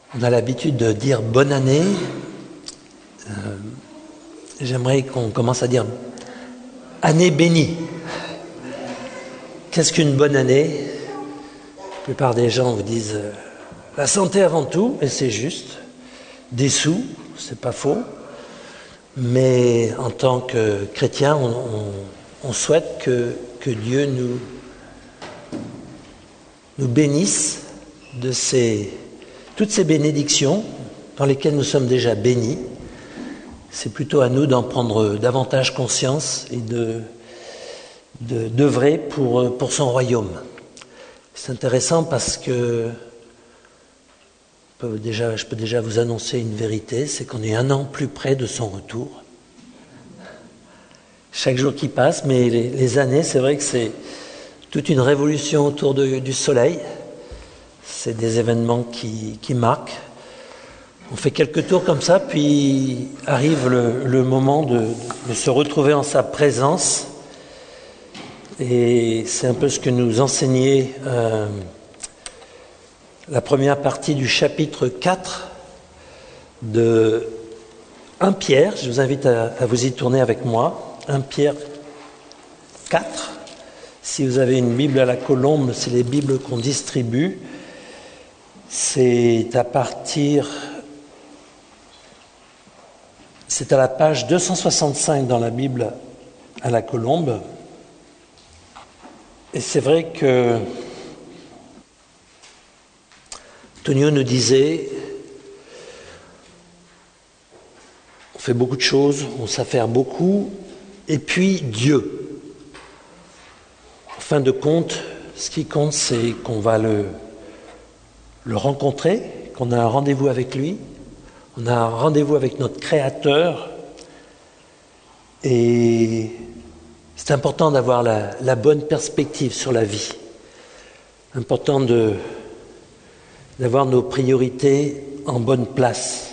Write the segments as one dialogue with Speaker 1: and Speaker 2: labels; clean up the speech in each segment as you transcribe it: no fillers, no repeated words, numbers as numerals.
Speaker 1: On a l'habitude de dire bonne année. J'aimerais qu'on commence à dire année bénie. Qu'est-ce qu'une bonne année? La plupart des gens vous disent la santé avant tout, et c'est juste. Des sous, c'est pas faux. Mais en tant que chrétien, on souhaite que Dieu nous bénisse de toutes ces bénédictions dans lesquelles nous sommes déjà bénis. C'est plutôt à nous d'en prendre davantage conscience et d'œuvrer pour son royaume. C'est intéressant parce que je peux déjà vous annoncer une vérité, c'est qu'on est 1 an plus près de son retour. Chaque jour qui passe, mais les années, c'est vrai que c'est toute une révolution autour du soleil. C'est des événements qui marquent. On fait quelques tours comme ça, puis arrive le moment de se retrouver en sa présence. Et c'est un peu ce que nous enseignait la première partie du chapitre 4 de 1 Pierre. Je vous invite à vous y tourner avec moi. 1 Pierre 4. Si vous avez une Bible à la colombe, c'est les Bibles qu'on distribue. C'est à la page 265 dans la Bible à la colombe. Et c'est vrai que Tonio nous disait, on fait beaucoup de choses, on s'affaire beaucoup, et puis Dieu. En fin de compte, ce qui compte, c'est qu'on va le rencontrer, qu'on a un rendez-vous avec lui, on a un rendez-vous avec notre Créateur, et c'est important d'avoir la bonne perspective sur la vie. Important d'avoir nos priorités en bonne place.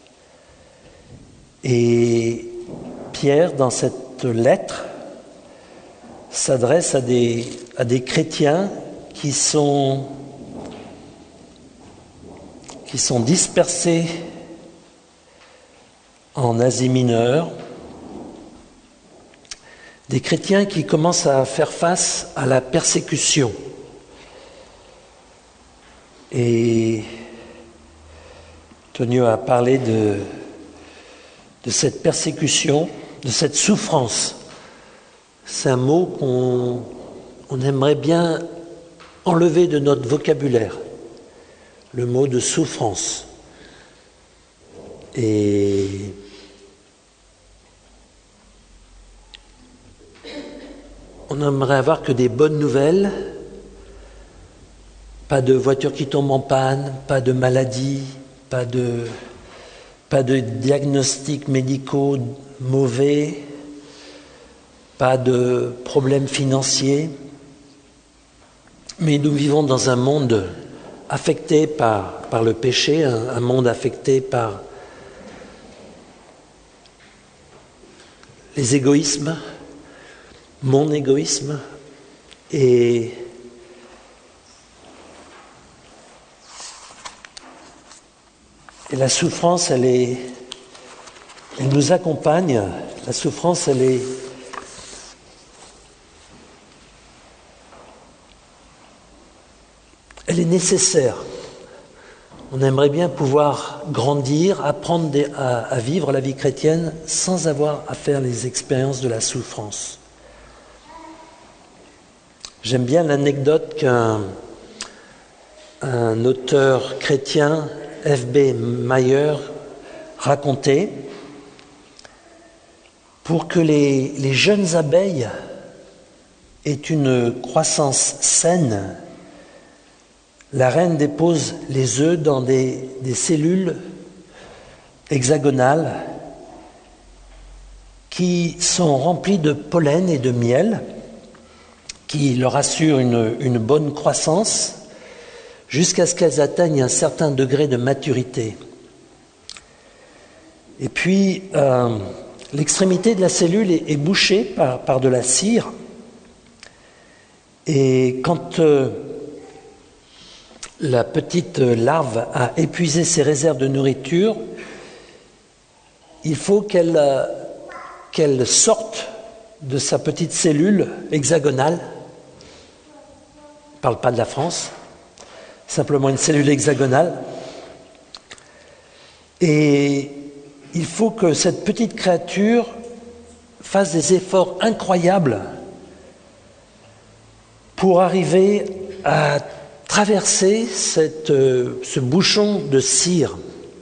Speaker 1: Et Pierre, dans cette lettre, s'adresse à des chrétiens qui sont dispersés en Asie mineure, des chrétiens qui commencent à faire face à la persécution. Et Tonio a parlé de cette persécution, de cette souffrance. C'est un mot qu'on aimerait bien enlever de notre vocabulaire, le mot de souffrance. Et on aimerait avoir que des bonnes nouvelles, pas de voiture qui tombe en panne, pas de maladie, pas de diagnostics médicaux mauvais, pas de problèmes financiers. Mais nous vivons dans un monde affecté par le péché, un monde affecté par les égoïsmes, mon égoïsme, et la souffrance, elle nous accompagne. La souffrance, elle est nécessaire. On aimerait bien pouvoir grandir, apprendre à vivre la vie chrétienne sans avoir à faire les expériences de la souffrance. J'aime bien l'anecdote qu'un auteur chrétien, F.B. Meyer, racontait. Pour que les jeunes abeilles aient une croissance saine, la reine dépose les œufs dans des cellules hexagonales qui sont remplies de pollen et de miel, qui leur assurent une bonne croissance jusqu'à ce qu'elles atteignent un certain degré de maturité. Et puis, l'extrémité de la cellule est bouchée par de la cire. Et quand la petite larve a épuisé ses réserves de nourriture, il faut qu'elle sorte de sa petite cellule hexagonale. Je ne parle pas de la France, simplement une cellule hexagonale. Et il faut que cette petite créature fasse des efforts incroyables pour arriver à traverser ce bouchon de cire.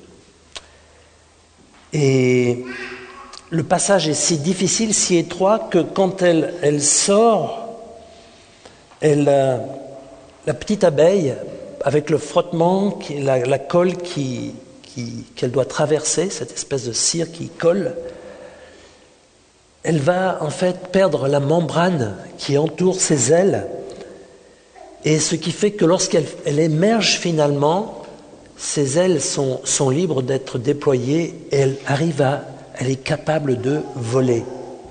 Speaker 1: Et le passage est si difficile, si étroit, que quand elle sort, la petite abeille, avec le frottement, la colle qu'elle doit traverser, cette espèce de cire qui colle, elle va en fait perdre la membrane qui entoure ses ailes, et ce qui fait que lorsqu'elle émerge finalement, ses ailes sont libres d'être déployées et elle est capable de voler.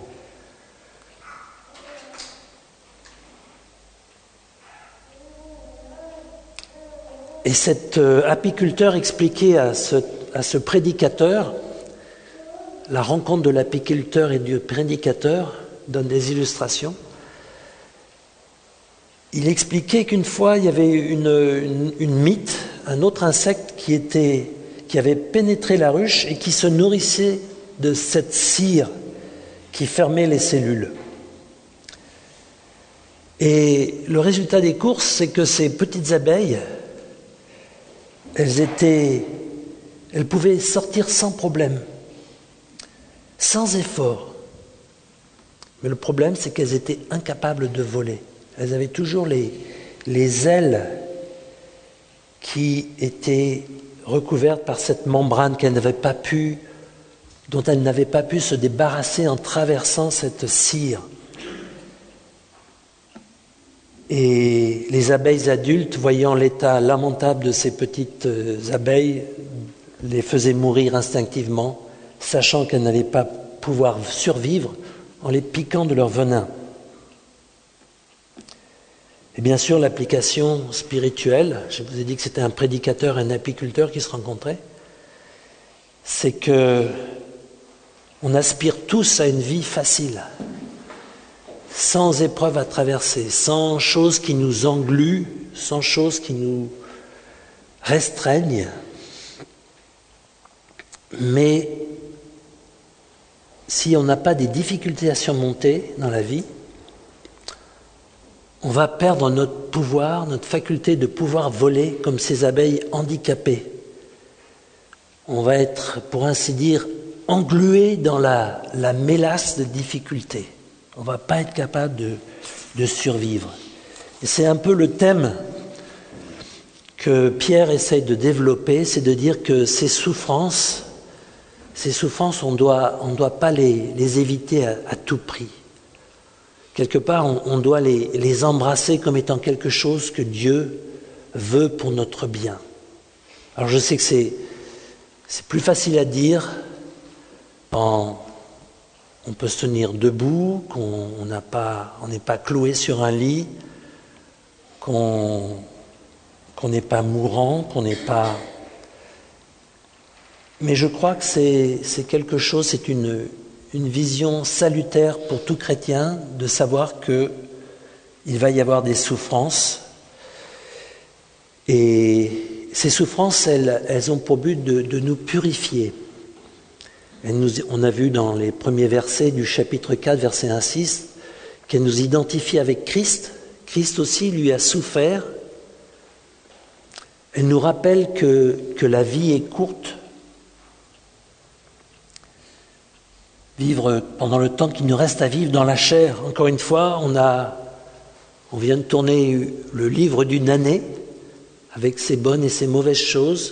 Speaker 1: Et cet apiculteur expliquait à ce prédicateur, la rencontre de l'apiculteur et du prédicateur donne des illustrations. Il expliquait qu'une fois, il y avait une mite, un autre insecte qui avait pénétré la ruche et qui se nourrissait de cette cire qui fermait les cellules. Et le résultat des courses, c'est que ces petites abeilles, elles pouvaient sortir sans problème, sans effort. Mais le problème, c'est qu'elles étaient incapables de voler. Elles avaient toujours les ailes qui étaient recouvertes par cette membrane dont elles n'avaient pas pu se débarrasser en traversant cette cire. Et les abeilles adultes, voyant l'état lamentable de ces petites abeilles, les faisaient mourir instinctivement, sachant qu'elles n'allaient pas pouvoir survivre en les piquant de leur venin. Et bien sûr, l'application spirituelle, je vous ai dit que c'était un prédicateur et un apiculteur qui se rencontraient, c'est que on aspire tous à une vie facile, sans épreuves à traverser, sans choses qui nous engluent, sans choses qui nous restreignent. Mais si on n'a pas des difficultés à surmonter dans la vie, on va perdre notre pouvoir, notre faculté de pouvoir voler comme ces abeilles handicapées. On va être, pour ainsi dire, englué dans la mélasse de difficultés. On ne va pas être capable de survivre. Et c'est un peu le thème que Pierre essaye de développer, c'est de dire que ces souffrances, on doit pas les éviter à tout prix. Quelque part, on doit les embrasser comme étant quelque chose que Dieu veut pour notre bien. Alors je sais que c'est plus facile à dire quand on peut se tenir debout, qu'on n'est pas cloué sur un lit, qu'on n'est pas mourant, qu'on n'est pas... Mais je crois que c'est quelque chose, c'est une vision salutaire pour tout chrétien de savoir qu'il va y avoir des souffrances. Et ces souffrances, elles ont pour but de nous purifier. On a vu dans les premiers versets du chapitre 4, verset 1-6, qu'elle nous identifie avec Christ. Christ aussi, lui, a souffert. Elle nous rappelle que la vie est courte. Vivre pendant le temps qu'il nous reste à vivre dans la chair. Encore une fois, on vient de tourner le livre d'une année avec ses bonnes et ses mauvaises choses.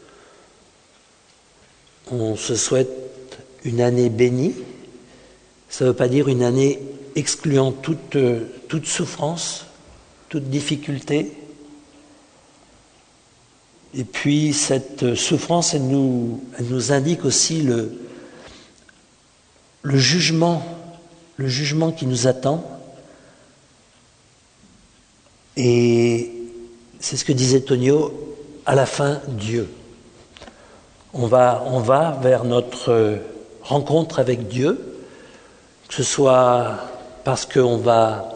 Speaker 1: On se souhaite une année bénie. Ça ne veut pas dire une année excluant toute souffrance, toute difficulté. Et puis cette souffrance, elle nous indique aussi le jugement qui nous attend. Et c'est ce que disait Tonio, à la fin, Dieu. On va vers notre rencontre avec Dieu, que ce soit parce qu'on va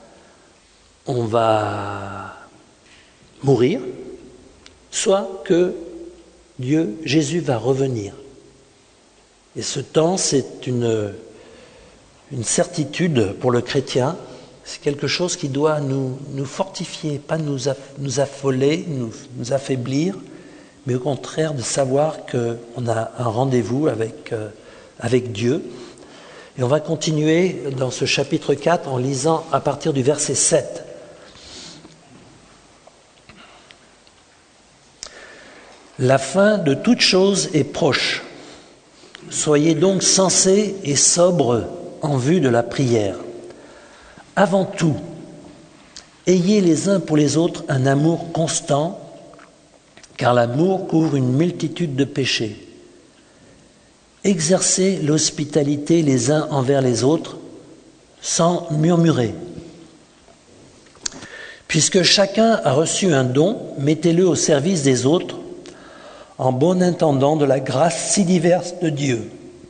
Speaker 1: mourir, soit que Jésus va revenir. Et ce temps, c'est une certitude pour le chrétien, c'est quelque chose qui doit nous fortifier, pas nous affoler, nous affaiblir, mais au contraire de savoir qu'on a un rendez-vous avec Dieu. Et on va continuer dans ce chapitre 4 en lisant à partir du verset 7. La fin de toute chose est proche. Soyez donc sensés et sobres en vue de la prière. Avant tout, ayez les uns pour les autres un amour constant, car l'amour couvre une multitude de péchés. Exercez l'hospitalité les uns envers les autres, sans murmurer. Puisque chacun a reçu un don, mettez-le au service des autres, en bon intendant de la grâce si diverse de Dieu.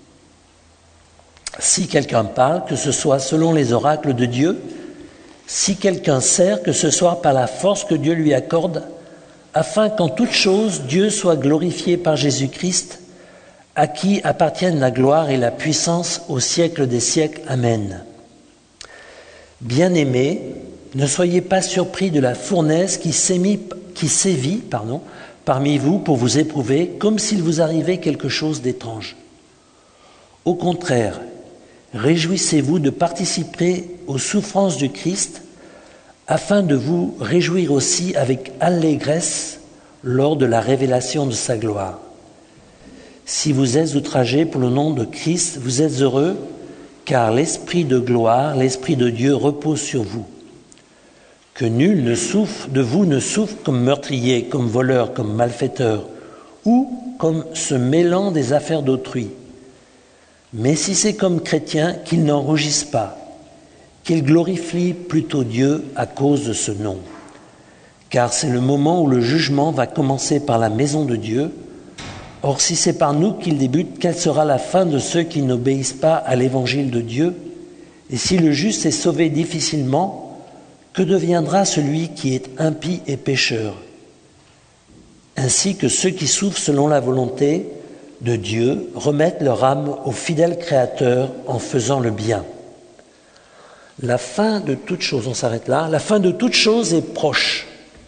Speaker 1: Si quelqu'un parle, que ce soit selon les oracles de Dieu, si quelqu'un sert, que ce soit par la force que Dieu lui accorde, afin qu'en toute chose Dieu soit glorifié par Jésus-Christ, à qui appartiennent la gloire et la puissance au siècle des siècles. Amen. Bien-aimés, ne soyez pas surpris de la fournaise qui sévit parmi vous pour vous éprouver, comme s'il vous arrivait quelque chose d'étrange. Au contraire, réjouissez-vous de participer aux souffrances du Christ, afin de vous réjouir aussi avec allégresse lors de la révélation de sa gloire. Si vous êtes outragés pour le nom de Christ, vous êtes heureux, car l'Esprit de gloire, l'Esprit de Dieu repose sur vous. Que nul de vous ne souffre comme meurtrier, comme voleur, comme malfaiteur, ou comme se mêlant des affaires d'autrui. Mais si c'est comme chrétien, qu'il n'en rougisse pas, qu'il glorifie plutôt Dieu à cause de ce nom. Car c'est le moment où le jugement va commencer par la maison de Dieu. Or, si c'est par nous qu'il débute, quelle sera la fin de ceux qui n'obéissent pas à l'évangile de Dieu? Et si le juste est sauvé difficilement, que deviendra celui qui est impie et pécheur? Ainsi que ceux qui souffrent selon la volonté de Dieu remettent leur âme au fidèle Créateur en faisant le bien. La fin de toute chose, on s'arrête là, la fin de toute chose est proche.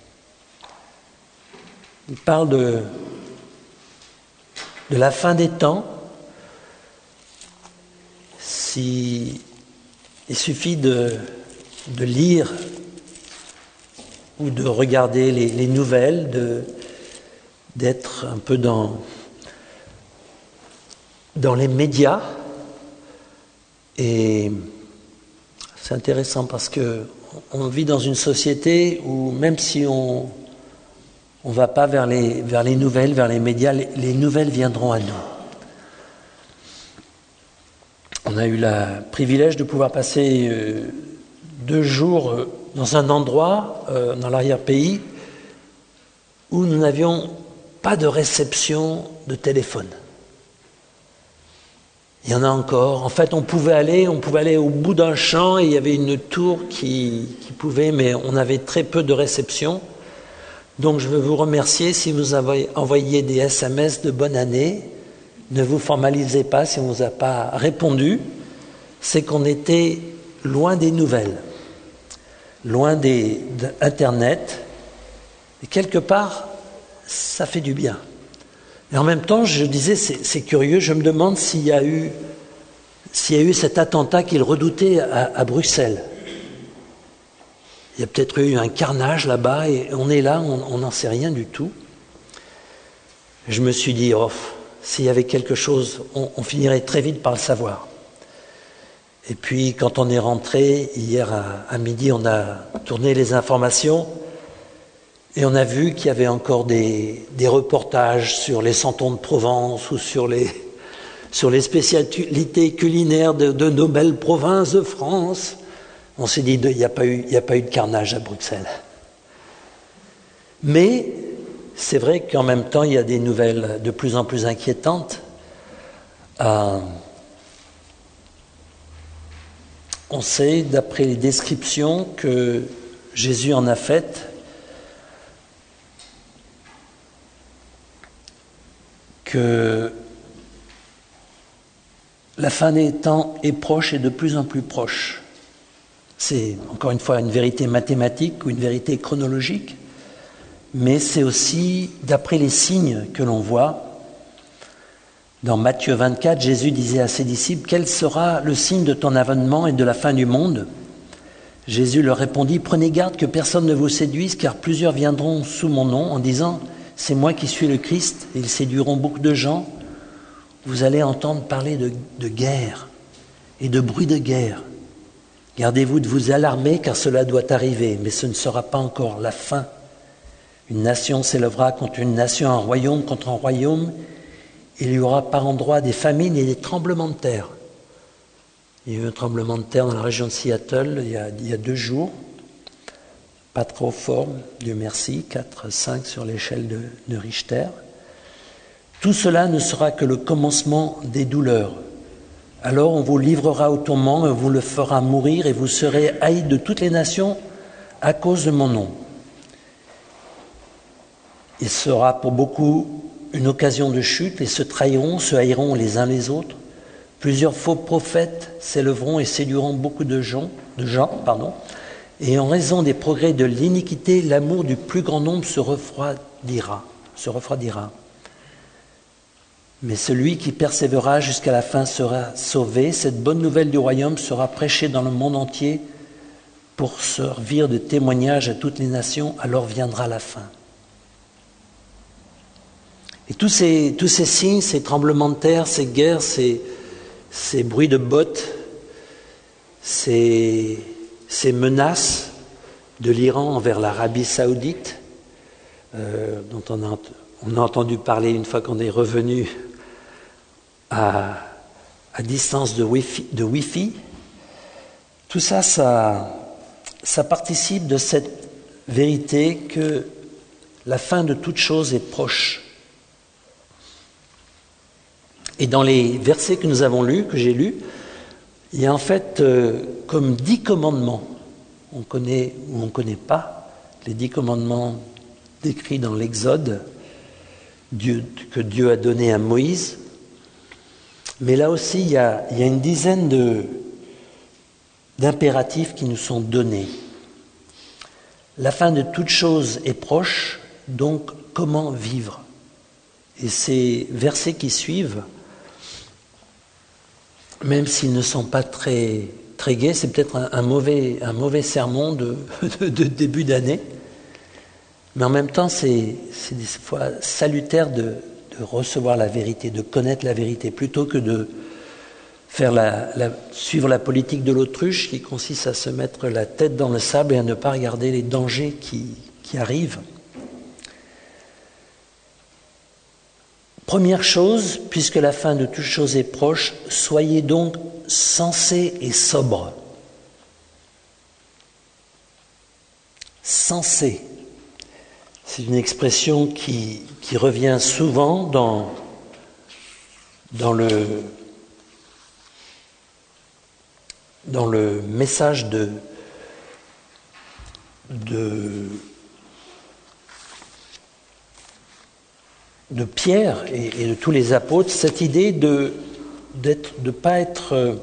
Speaker 1: Il parle de la fin des temps. Il suffit de lire ou de regarder les nouvelles, d'être un peu dans les médias. Et c'est intéressant parce qu'on vit dans une société où même si on ne va pas vers les nouvelles, vers les médias, les nouvelles viendront à nous. On a eu le privilège de pouvoir passer 2 jours dans un endroit, dans l'arrière-pays, où nous n'avions pas de réception de téléphone. Il y en a encore. En fait, on pouvait aller au bout d'un champ et il y avait une tour qui pouvait, mais on avait très peu de réception. Donc je veux vous remercier si vous avez envoyé des SMS de bonne année. Ne vous formalisez pas si on ne vous a pas répondu. C'est qu'on était loin des nouvelles, loin d'Internet. Et quelque part, ça fait du bien. Et en même temps, je disais, c'est curieux, je me demande s'il y a eu cet attentat qu'ils redoutaient à Bruxelles. Il y a peut-être eu un carnage là-bas et on est là, on n'en sait rien du tout. Je me suis dit, s'il y avait quelque chose, on finirait très vite par le savoir. Et puis, quand on est rentré, hier à midi, on a tourné les informations et on a vu qu'il y avait encore des reportages sur les santons de Provence ou sur les spécialités culinaires de nos belles provinces de France. On s'est dit, il n'y a pas eu de carnage à Bruxelles. Mais c'est vrai qu'en même temps, il y a des nouvelles de plus en plus inquiétantes. On sait, d'après les descriptions que Jésus en a faites, que la fin des temps est proche et de plus en plus proche. C'est encore une fois une vérité mathématique ou une vérité chronologique, mais c'est aussi d'après les signes que l'on voit. Dans Matthieu 24, Jésus disait à ses disciples « Quel sera le signe de ton avènement et de la fin du monde ?» Jésus leur répondit « Prenez garde que personne ne vous séduise, car plusieurs viendront sous mon nom en disant « C'est moi qui suis le Christ » et ils séduiront beaucoup de gens. Vous allez entendre parler de guerre et de bruit de guerre. Gardez-vous de vous alarmer, car cela doit arriver, mais ce ne sera pas encore la fin. Une nation s'élèvera contre une nation, un royaume contre un royaume. Il y aura par endroits des famines et des tremblements de terre. Il y a eu un tremblement de terre dans la région de Seattle il y a 2 jours. Pas trop fort, Dieu merci, 4, 5 sur l'échelle de Richter. Tout cela ne sera que le commencement des douleurs. Alors on vous livrera au tourment, on vous le fera mourir et vous serez haïs de toutes les nations à cause de mon nom. Il sera pour beaucoup une occasion de chute et se trahiront, se haïront les uns les autres. Plusieurs faux prophètes s'élèveront et séduiront beaucoup de gens. Et en raison des progrès de l'iniquité, l'amour du plus grand nombre se refroidira. Mais celui qui persévérera jusqu'à la fin sera sauvé. Cette bonne nouvelle du royaume sera prêchée dans le monde entier pour servir de témoignage à toutes les nations. Alors viendra la fin. Et tous ces signes, ces tremblements de terre, ces guerres, ces bruits de bottes, ces menaces de l'Iran envers l'Arabie saoudite, dont on a entendu parler une fois qu'on est revenu à distance de Wi-Fi, tout ça, ça participe de cette vérité que la fin de toute chose est proche. Et dans les versets que nous avons lus, que j'ai lus, il y a en fait comme 10 commandements. On connaît ou on ne connaît pas les 10 commandements décrits dans l'Exode que Dieu a donné à Moïse. Mais là aussi, il y a une dizaine d'impératifs qui nous sont donnés. La fin de toute chose est proche, donc comment vivre ? Et ces versets qui suivent, même s'ils ne sont pas très, très gais, c'est peut-être un mauvais sermon de début d'année, mais en même temps, c'est des fois salutaire de recevoir la vérité, de connaître la vérité, plutôt que de suivre la politique de l'autruche qui consiste à se mettre la tête dans le sable et à ne pas regarder les dangers qui arrivent. Première chose, puisque la fin de toute chose est proche, soyez donc sensés et sobres. Sensés. C'est une expression qui revient souvent dans le message de Pierre et de tous les apôtres, cette idée de pas être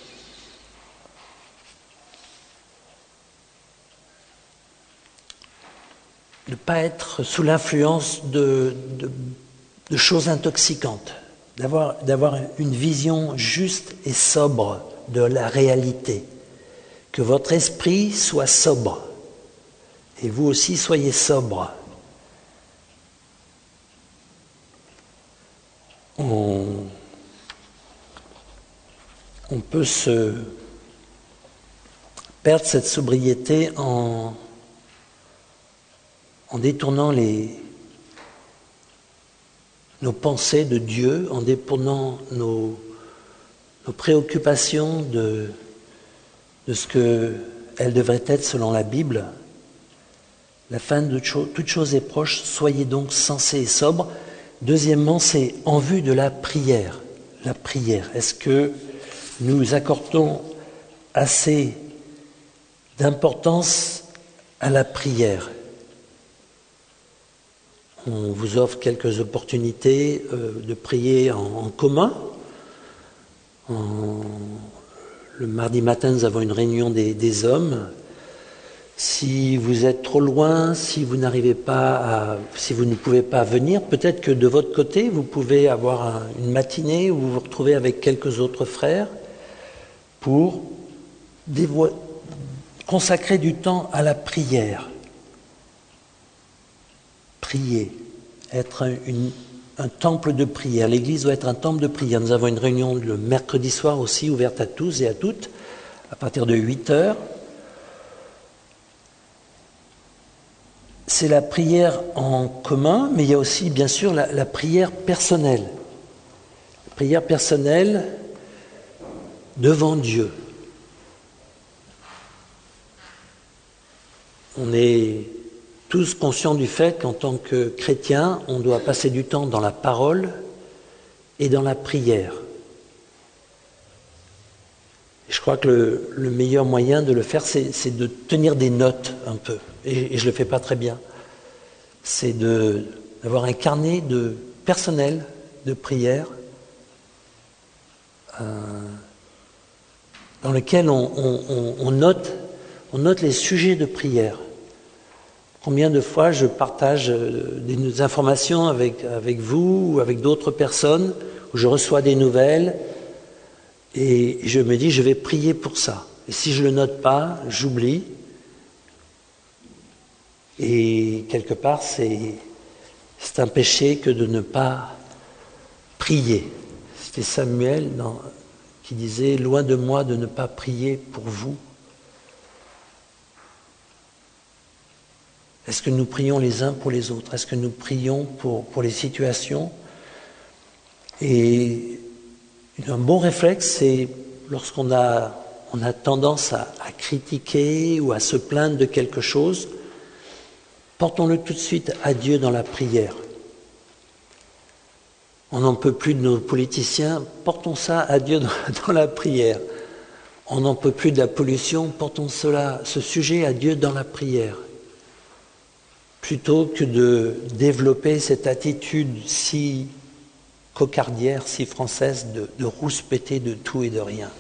Speaker 1: sous l'influence de choses intoxicantes, d'avoir une vision juste et sobre de la réalité, que votre esprit soit sobre et vous aussi soyez sobre. On peut se perdre cette sobriété en détournant nos pensées de Dieu, en détournant nos préoccupations de ce qu'elles devraient être selon la Bible. La fin de toute chose est proche, soyez donc sensés et sobres. Deuxièmement, c'est en vue de la prière. La prière, est-ce que nous accordons assez d'importance à la prière? On vous offre quelques opportunités de prier en commun. Le mardi matin, nous avons une réunion des hommes. Si vous êtes trop loin, si vous n'arrivez pas si vous ne pouvez pas venir, peut-être que de votre côté, vous pouvez avoir une matinée où vous vous retrouvez avec quelques autres frères pour consacrer du temps à la prière. Prier, être un temple de prière. L'Église doit être un temple de prière. Nous avons une réunion le mercredi soir aussi, ouverte à tous et à toutes, à partir de 8h. C'est la prière en commun, mais il y a aussi, bien sûr, la prière personnelle. La prière personnelle devant Dieu. On est tous conscients du fait qu'en tant que chrétien, on doit passer du temps dans la parole et dans la prière. Et je crois que le meilleur moyen de le faire, c'est de tenir des notes un peu. Et je ne le fais pas très bien. C'est d'avoir un carnet personnel de prière dans lequel on note les sujets de prière. Combien de fois je partage des informations avec vous ou avec d'autres personnes, où je reçois des nouvelles et je me dis je vais prier pour ça. Et si je ne le note pas, j'oublie. Et quelque part, c'est un péché que de ne pas prier. C'était Samuel qui disait « Loin de moi de ne pas prier pour vous ». Est-ce que nous prions les uns pour les autres? Est-ce que nous prions pour les situations? Et un bon réflexe, c'est lorsqu'on a tendance à critiquer ou à se plaindre de quelque chose, portons-le tout de suite à Dieu dans la prière. On n'en peut plus de nos politiciens, portons ça à Dieu dans la prière. On n'en peut plus de la pollution, portons ce sujet à Dieu dans la prière. Plutôt que de développer cette attitude si cocardière, si française, de rouspéter de tout et de rien.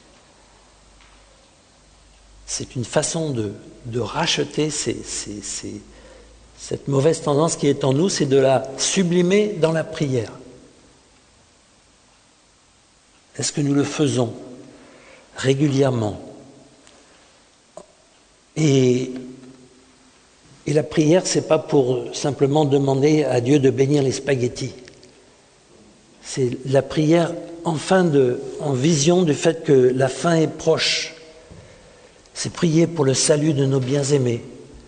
Speaker 1: C'est une façon de racheter cette mauvaise tendance qui est en nous, c'est de la sublimer dans la prière. Est-ce que nous le faisons régulièrement? Et la prière, c'est pas pour simplement demander à Dieu de bénir les spaghettis. C'est la prière en vision du fait que la fin est proche. C'est prier pour le salut de nos bien-aimés,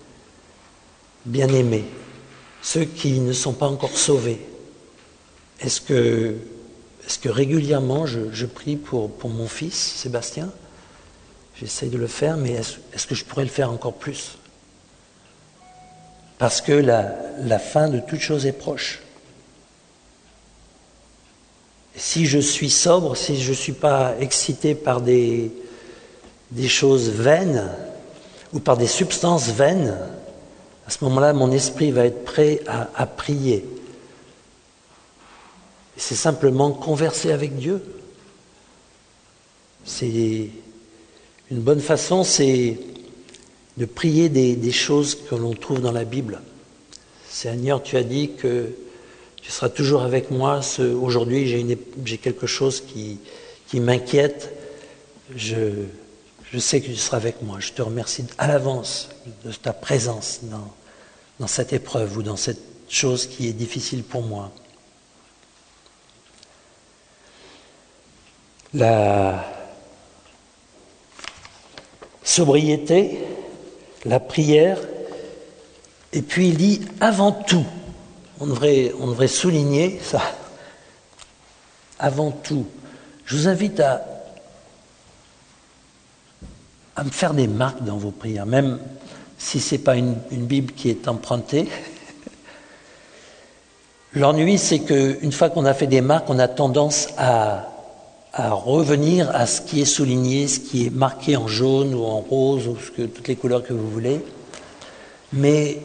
Speaker 1: ceux qui ne sont pas encore sauvés. Est-ce que régulièrement je prie pour mon fils, Sébastien? J'essaye de le faire, mais est-ce que je pourrais le faire encore plus? Parce que la fin de toute chose est proche. Et si je suis sobre, si je ne suis pas excité par des choses vaines ou par des substances vaines, à ce moment-là, mon esprit va être prêt à prier. Et c'est simplement converser avec Dieu. C'est une bonne façon, c'est de prier des choses que l'on trouve dans la Bible. Seigneur, tu as dit que tu seras toujours avec moi. Aujourd'hui, j'ai quelque chose qui m'inquiète. Je sais que tu seras avec moi. Je te remercie à l'avance de ta présence dans cette épreuve ou dans cette chose qui est difficile pour moi. La sobriété, la prière, et puis il dit avant tout. On devrait souligner ça. Avant tout. Je vous invite à me faire des marques dans vos prières, même si ce n'est pas une Bible qui est empruntée. L'ennui, c'est qu'une fois qu'on a fait des marques, on a tendance à revenir à ce qui est souligné, ce qui est marqué en jaune ou en rose, ou toutes les couleurs que vous voulez. Mais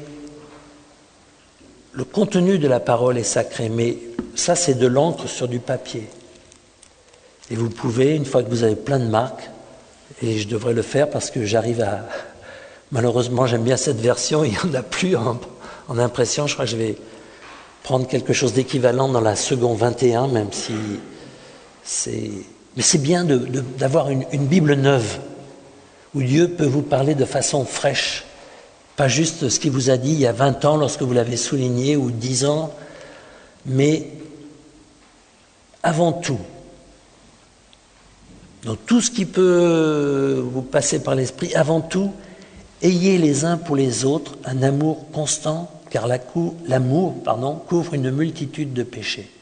Speaker 1: le contenu de la parole est sacré, mais ça, c'est de l'encre sur du papier. Et vous pouvez, une fois que vous avez plein de marques, et je devrais le faire parce que j'arrive à... Malheureusement, j'aime bien cette version, il n'y en a plus en impression. Je crois que je vais prendre quelque chose d'équivalent dans la seconde 21, même si c'est... Mais c'est bien d'avoir une Bible neuve, où Dieu peut vous parler de façon fraîche, pas juste ce qu'il vous a dit il y a 20 ans lorsque vous l'avez souligné, ou 10 ans, mais avant tout, dans tout ce qui peut vous passer par l'esprit, avant tout, ayez les uns pour les autres un amour constant, car l'amour couvre une multitude de péchés.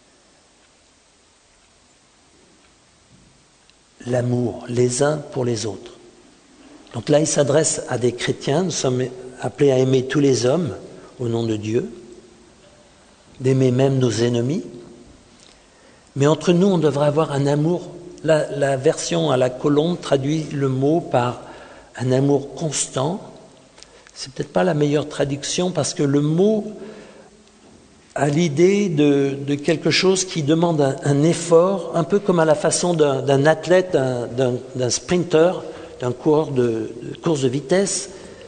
Speaker 1: L'amour, les uns pour les autres. Donc là, il s'adresse à des chrétiens, nous sommes appelés à aimer tous les hommes au nom de Dieu, d'aimer même nos ennemis. Mais entre nous, on devrait avoir un amour. La version à la colombe traduit le mot par un amour constant. C'est peut-être pas la meilleure traduction parce que le mot a l'idée de quelque chose qui demande un effort, un peu comme à la façon d'un athlète, d'un sprinter, d'un coureur de course de vitesse,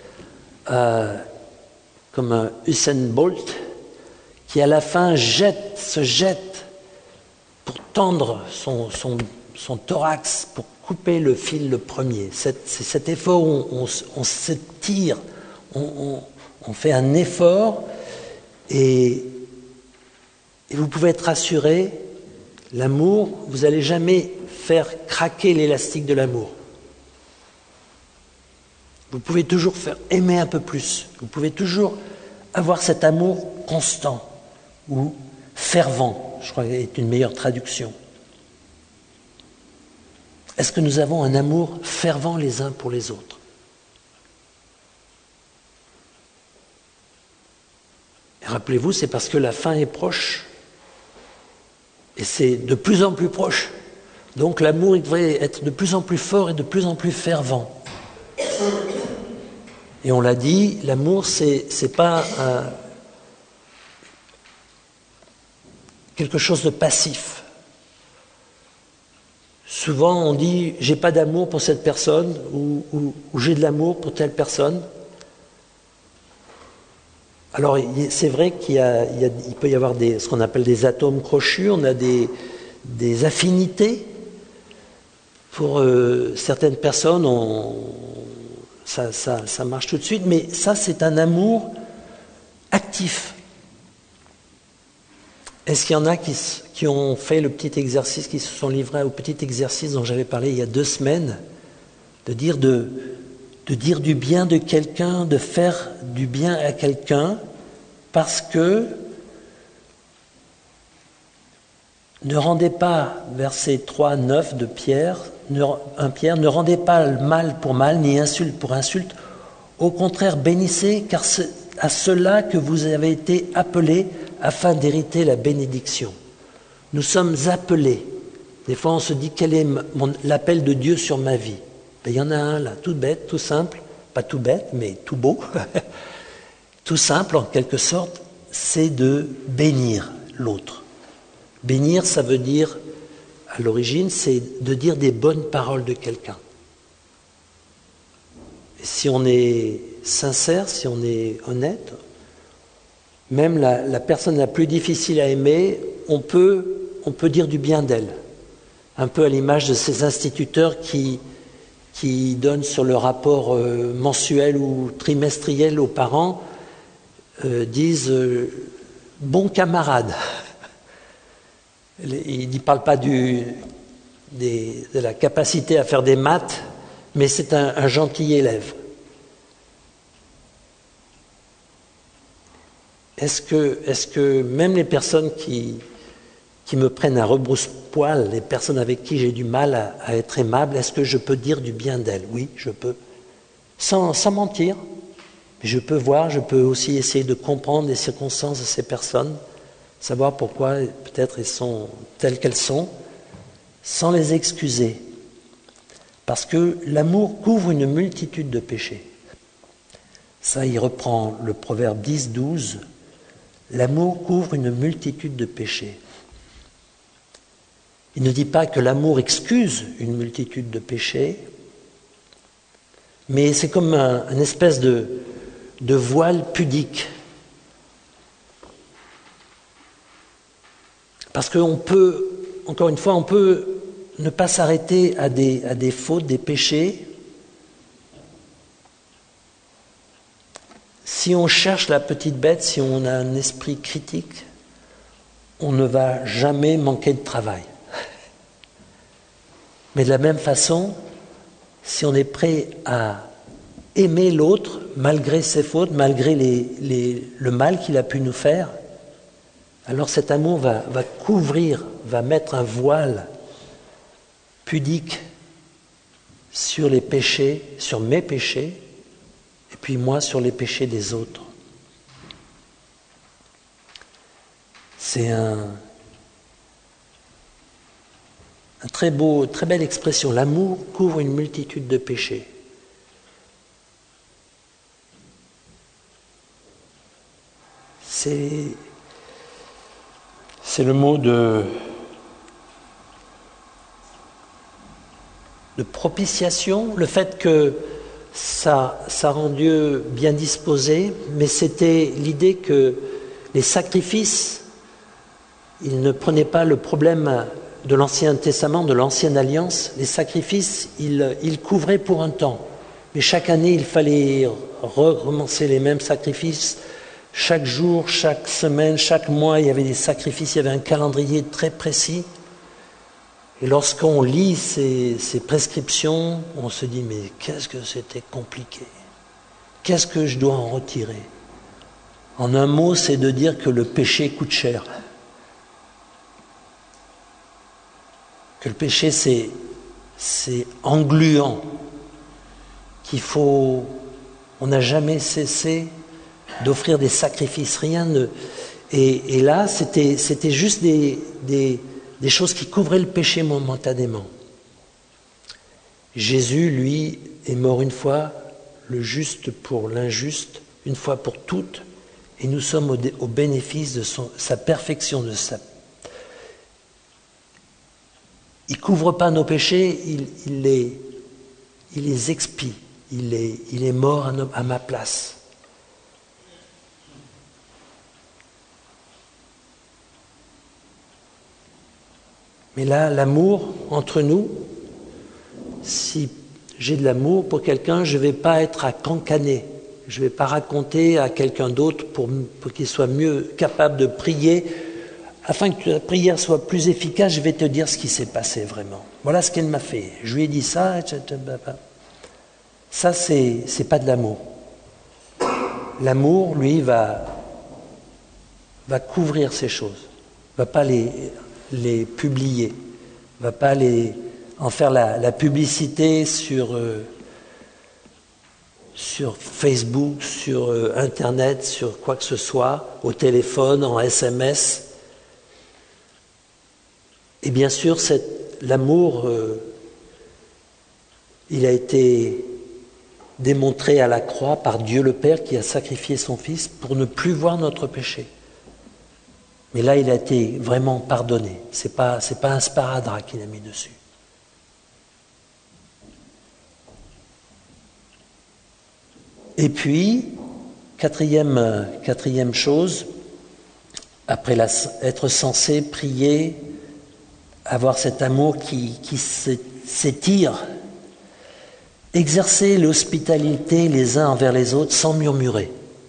Speaker 1: comme un Usain Bolt, qui à la fin se jette pour tendre son thorax, pour couper le fil le premier. C'est cet effort où on s'étire, on fait un effort et vous pouvez être rassuré, l'amour, vous n'allez jamais faire craquer l'élastique de l'amour. Vous pouvez toujours faire aimer un peu plus. Vous pouvez toujours avoir cet amour constant ou fervent, je crois que c'est une meilleure traduction. Est-ce que nous avons un amour fervent les uns pour les autres? Et rappelez-vous, c'est parce que la fin est proche. Et c'est de plus en plus proche. Donc l'amour, il devrait être de plus en plus fort et de plus en plus fervent. Et on l'a dit, l'amour, c'est pas quelque chose de passif. Souvent, on dit « j'ai pas d'amour pour cette personne » ou « j'ai de l'amour pour telle personne ». Alors, c'est vrai qu'il peut y avoir ce qu'on appelle des atomes crochus, on a des affinités. Pour certaines personnes, ça marche tout de suite, mais ça, c'est un amour actif. Est-ce qu'il y en a qui ont fait le petit exercice, qui se sont livrés au petit exercice dont j'avais parlé il y a 2 semaines, de dire du bien de quelqu'un, de faire du bien à quelqu'un, parce que ne rendez pas, verset 3, 9 de Pierre, ne rendez pas mal pour mal, ni insulte pour insulte, au contraire bénissez, car c'est à cela que vous avez été appelés afin d'hériter la bénédiction. Nous sommes appelés. Des fois on se dit quel est l'appel de Dieu sur ma vie. Ben, il y en a un là, tout bête, tout simple, pas tout bête, mais tout beau, tout simple en quelque sorte, c'est de bénir l'autre. Bénir, ça veut dire, à l'origine, c'est de dire des bonnes paroles de quelqu'un. Et si on est sincère, si on est honnête, même la personne la plus difficile à aimer, on peut dire du bien d'elle. Un peu à l'image de ces instituteurs qui donnent sur le rapport mensuel ou trimestriel aux parents, disent bon camarade. Il ne parle pas de la capacité à faire des maths, mais c'est un gentil élève. Est-ce que même les personnes qui me prennent à rebrousse-poil, les personnes avec qui j'ai du mal à être aimable, est-ce que je peux dire du bien d'elles? Oui, je peux. Sans mentir. Je peux aussi essayer de comprendre les circonstances de ces personnes, savoir pourquoi peut-être elles sont telles qu'elles sont, sans les excuser. Parce que l'amour couvre une multitude de péchés. Ça, il reprend le proverbe 10, 12. L'amour couvre une multitude de péchés. Il ne dit pas que l'amour excuse une multitude de péchés, mais c'est comme une espèce de voile pudique. Parce qu'on peut, encore une fois, on peut ne pas s'arrêter à des fautes, des péchés. Si on cherche la petite bête, si on a un esprit critique, on ne va jamais manquer de travail. Mais de la même façon, si on est prêt à aimer l'autre, malgré ses fautes, malgré le mal qu'il a pu nous faire, alors cet amour va couvrir, va mettre un voile pudique sur les péchés, sur mes péchés, et puis moi sur les péchés des autres. C'est une très belle expression. L'amour couvre une multitude de péchés. C'est le mot de propitiation, le fait que ça rend Dieu bien disposé, mais c'était l'idée que les sacrifices, ils ne prenaient pas le problème de l'Ancien Testament, de l'Ancienne Alliance. Les sacrifices, ils couvraient pour un temps. Mais chaque année, il fallait recommencer les mêmes sacrifices. Chaque jour, chaque semaine, chaque mois, il y avait des sacrifices, il y avait un calendrier très précis. Et lorsqu'on lit ces prescriptions, on se dit, mais qu'est-ce que c'était compliqué? Qu'est-ce que je dois en retirer? En un mot, c'est de dire que le péché coûte cher. Que le péché, c'est engluant. On n'a jamais cessé d'offrir des sacrifices. Et là, c'était juste des choses qui couvraient le péché momentanément. Jésus, lui, est mort une fois, le juste pour l'injuste, une fois pour toutes, et nous sommes au bénéfice de sa perfection, Il ne couvre pas nos péchés, il les expie, il est mort à ma place. Mais là, l'amour entre nous, si j'ai de l'amour pour quelqu'un, je ne vais pas être à cancaner. Je ne vais pas raconter à quelqu'un d'autre pour qu'il soit mieux capable de prier. Afin que ta prière soit plus efficace, je vais te dire ce qui s'est passé vraiment. Voilà ce qu'elle m'a fait. Je lui ai dit ça, etc. Ça, c'est pas de l'amour. L'amour, lui, va couvrir ces choses. Va pas les publier, va pas en faire la publicité sur Facebook, sur Internet, sur quoi que ce soit, au téléphone, en SMS. Et bien sûr, l'amour, il a été démontré à la croix par Dieu le Père qui a sacrifié son Fils pour ne plus voir notre péché. Mais là, il a été vraiment pardonné. C'est pas un sparadrap qu'il a mis dessus. Et puis, quatrième chose, après être censé prier, avoir cet amour qui s'étire, exercer l'hospitalité les uns envers les autres sans murmurer.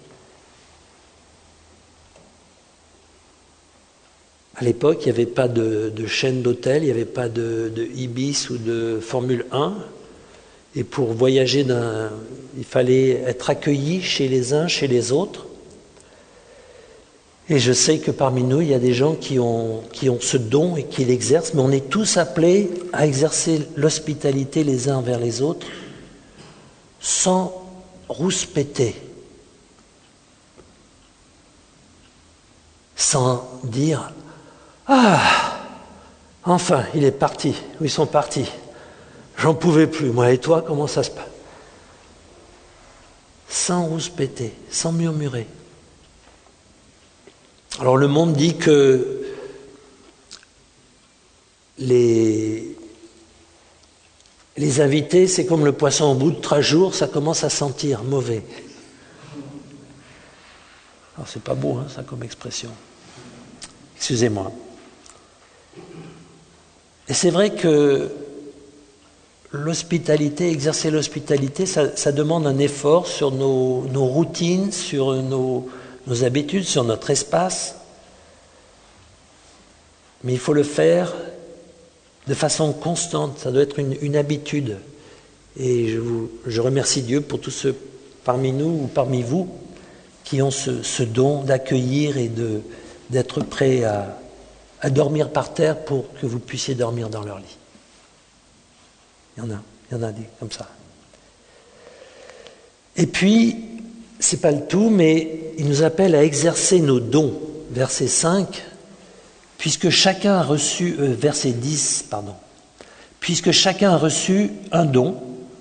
Speaker 1: À l'époque, il n'y avait pas de chaîne d'hôtel, il n'y avait pas de Ibis ou de Formule 1. Et pour voyager, il fallait être accueilli chez les uns, chez les autres. Et je sais que parmi nous, il y a des gens qui ont ce don et qui l'exercent, mais on est tous appelés à exercer l'hospitalité les uns envers les autres sans rouspéter, sans dire « Ah, enfin, il est parti, ou ils sont partis. J'en pouvais plus, moi et toi, comment ça se passe ?» Sans rouspéter, sans murmurer. Alors le monde dit que les invités, c'est comme le poisson, au bout de 3 jours, ça commence à sentir mauvais. Alors c'est pas beau, ça, comme expression. Excusez-moi. Et c'est vrai que l'hospitalité, exercer l'hospitalité, ça demande un effort sur nos routines, sur nos habitudes, sur notre espace. Mais il faut le faire de façon constante, ça doit être une habitude. Et je remercie Dieu pour tous ceux parmi nous ou parmi vous qui ont ce don d'accueillir et d'être prêts à dormir par terre pour que vous puissiez dormir dans leur lit. Il y en a des comme ça. Et puis, c'est pas le tout, mais il nous appelle à exercer nos dons. Verset 5, puisque chacun a reçu, verset 10, pardon. Puisque chacun a reçu un don,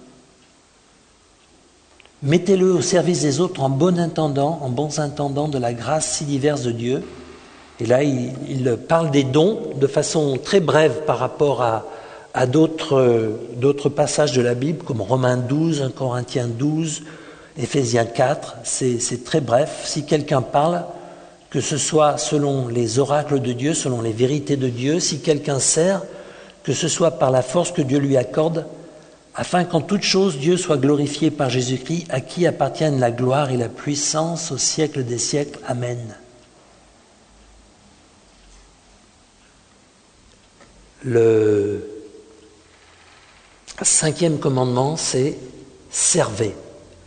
Speaker 1: mettez-le au service des autres en bons intendants de la grâce si diverse de Dieu. Et là, il parle des dons de façon très brève par rapport à d'autres passages de la Bible, comme Romains 12, 1 Corinthiens 12, Éphésiens 4. C'est très bref. Si quelqu'un parle, que ce soit selon les oracles de Dieu, selon les vérités de Dieu, si quelqu'un sert, que ce soit par la force que Dieu lui accorde, afin qu'en toute chose Dieu soit glorifié par Jésus-Christ, à qui appartiennent la gloire et la puissance au siècle des siècles. Amen. Le 5e commandement, c'est servez.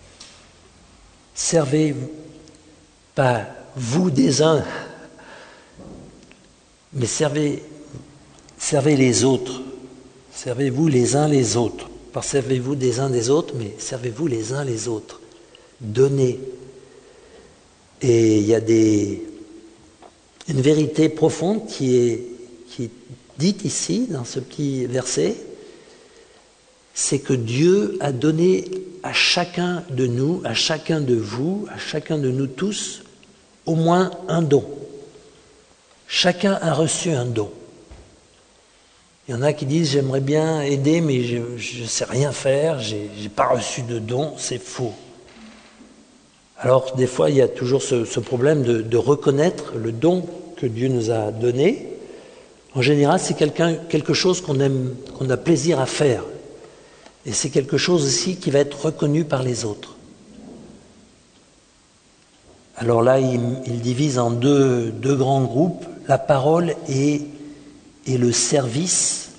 Speaker 1: Servez pas vous des uns, mais servez les autres. Servez-vous les uns les autres. Pas servez-vous des uns des autres, mais servez-vous les uns les autres. Donnez. Et il y a une vérité profonde qui est dite ici, dans ce petit verset, c'est que Dieu a donné à chacun de nous, à chacun de vous, à chacun de nous tous, au moins un don. Chacun a reçu un don. Il y en a qui disent « j'aimerais bien aider, mais je ne sais rien faire, je n'ai pas reçu de don », c'est faux. Alors des fois, il y a toujours ce problème de reconnaître le don que Dieu nous a donné. En général, c'est quelque chose qu'on a plaisir à faire. Et c'est quelque chose aussi qui va être reconnu par les autres. Alors là, il divise en deux grands groupes, la parole et le service.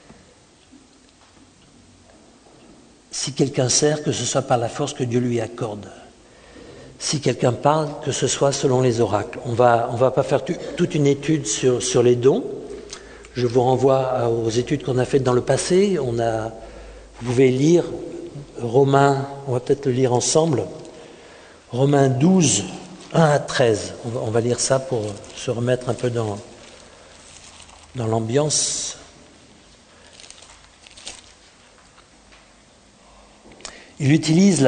Speaker 1: Si quelqu'un sert, que ce soit par la force que Dieu lui accorde. Si quelqu'un parle, que ce soit selon les oracles. On va pas faire toute une étude sur les dons. Je vous renvoie aux études qu'on a faites dans le passé. Vous pouvez lire Romains, on va peut-être le lire ensemble, Romains 12, 1 à 13. On va lire ça pour se remettre un peu dans l'ambiance. Il utilise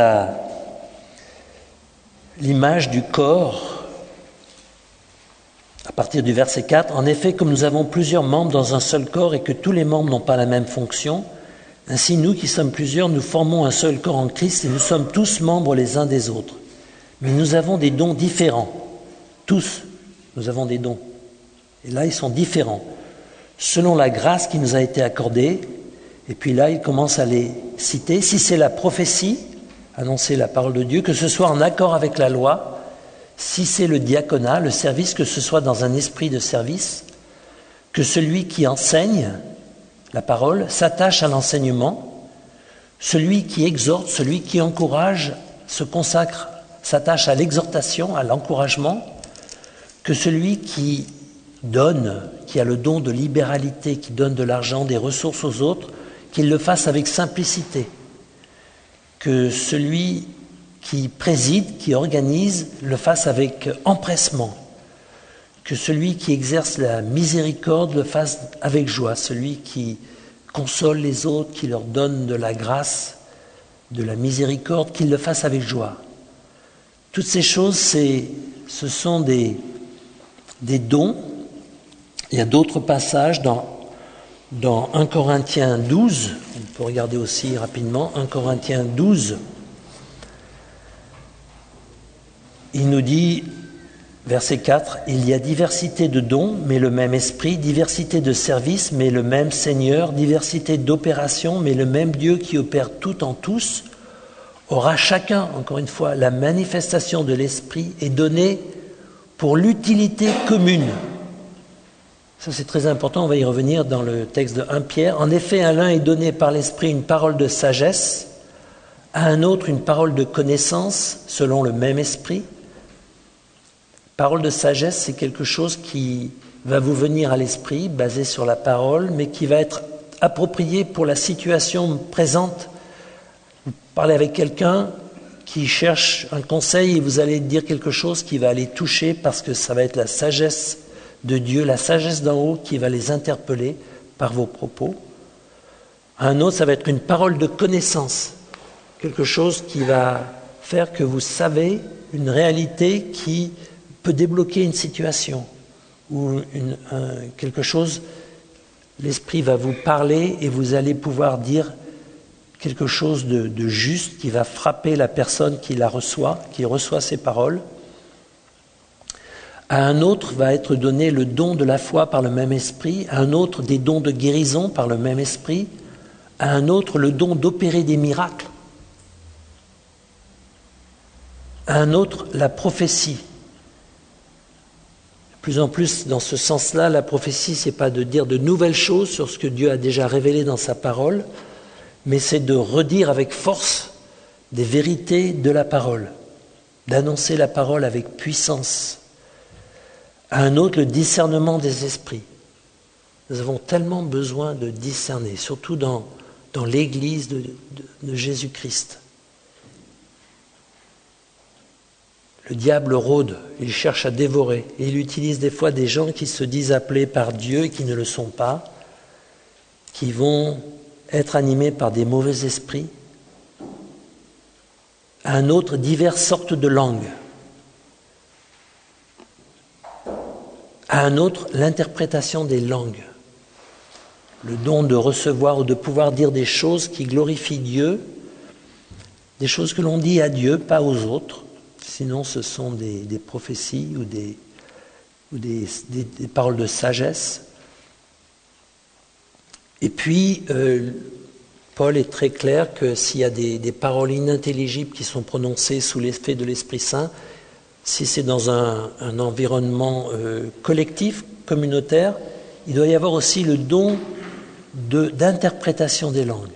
Speaker 1: l'image du corps à partir du verset 4. En effet, comme nous avons plusieurs membres dans un seul corps et que tous les membres n'ont pas la même fonction, ainsi nous qui sommes plusieurs, nous formons un seul corps en Christ et nous sommes tous membres les uns des autres. Mais nous avons des dons différents. Tous, nous avons des dons. Et là, ils sont différents. Selon la grâce qui nous a été accordée, et puis là, il commence à les citer. Si c'est la prophétie, annoncer la parole de Dieu, que ce soit en accord avec la loi, si c'est le diaconat, le service, que ce soit dans un esprit de service, que celui qui enseigne la parole s'attache à l'enseignement, celui qui exhorte, celui qui encourage, se consacre, s'attache à l'exhortation, à l'encouragement, que celui qui donne, qui a le don de libéralité, qui donne de l'argent, des ressources aux autres, qu'il le fasse avec simplicité, que celui qui préside, qui organise, le fasse avec empressement, que celui qui exerce la miséricorde le fasse avec joie, celui qui console les autres, qui leur donne de la grâce, de la miséricorde, qu'il le fasse avec joie. Toutes ces choses, ce sont des dons. Il y a d'autres passages dans 1 Corinthiens 12, on peut regarder aussi rapidement, 1 Corinthiens 12, il nous dit, verset 4, « Il y a diversité de dons, mais le même esprit, diversité de services, mais le même Seigneur, diversité d'opérations, mais le même Dieu qui opère tout en tous, aura chacun, encore une fois, la manifestation de l'esprit est donnée pour l'utilité commune. » Ça c'est très important, on va y revenir dans le texte de 1 Pierre. « En effet, à l'un est donné par l'esprit une parole de sagesse, à un autre une parole de connaissance, selon le même esprit. » Parole de sagesse, c'est quelque chose qui va vous venir à l'esprit, basé sur la parole, mais qui va être approprié pour la situation présente. Vous parlez avec quelqu'un qui cherche un conseil et vous allez dire quelque chose qui va aller toucher parce que ça va être la sagesse de Dieu, la sagesse d'en haut qui va les interpeller par vos propos. Un autre, ça va être une parole de connaissance, quelque chose qui va faire que vous savez une réalité qui peut débloquer une situation ou quelque chose, l'Esprit va vous parler et vous allez pouvoir dire quelque chose de juste qui va frapper la personne qui la reçoit, qui reçoit ces paroles. À un autre va être donné le don de la foi par le même esprit, à un autre des dons de guérison par le même esprit, à un autre le don d'opérer des miracles, à un autre la prophétie. De plus en plus, dans ce sens-là, la prophétie, ce n'est pas de dire de nouvelles choses sur ce que Dieu a déjà révélé dans sa parole, mais c'est de redire avec force des vérités de la parole, d'annoncer la parole avec puissance. À un autre, le discernement des esprits. Nous avons tellement besoin de discerner, surtout dans l'Église de Jésus-Christ. Le diable rôde, il cherche à dévorer. Et il utilise des fois des gens qui se disent appelés par Dieu et qui ne le sont pas, qui vont être animés par des mauvais esprits. À un autre, diverses sortes de langues. À un autre, l'interprétation des langues. Le don de recevoir ou de pouvoir dire des choses qui glorifient Dieu, des choses que l'on dit à Dieu, pas aux autres. Sinon, ce sont des prophéties ou des paroles de sagesse. Et puis, Paul est très clair que s'il y a des paroles inintelligibles qui sont prononcées sous l'effet de l'Esprit Saint, si c'est dans un environnement collectif, communautaire, il doit y avoir aussi le don d'interprétation des langues.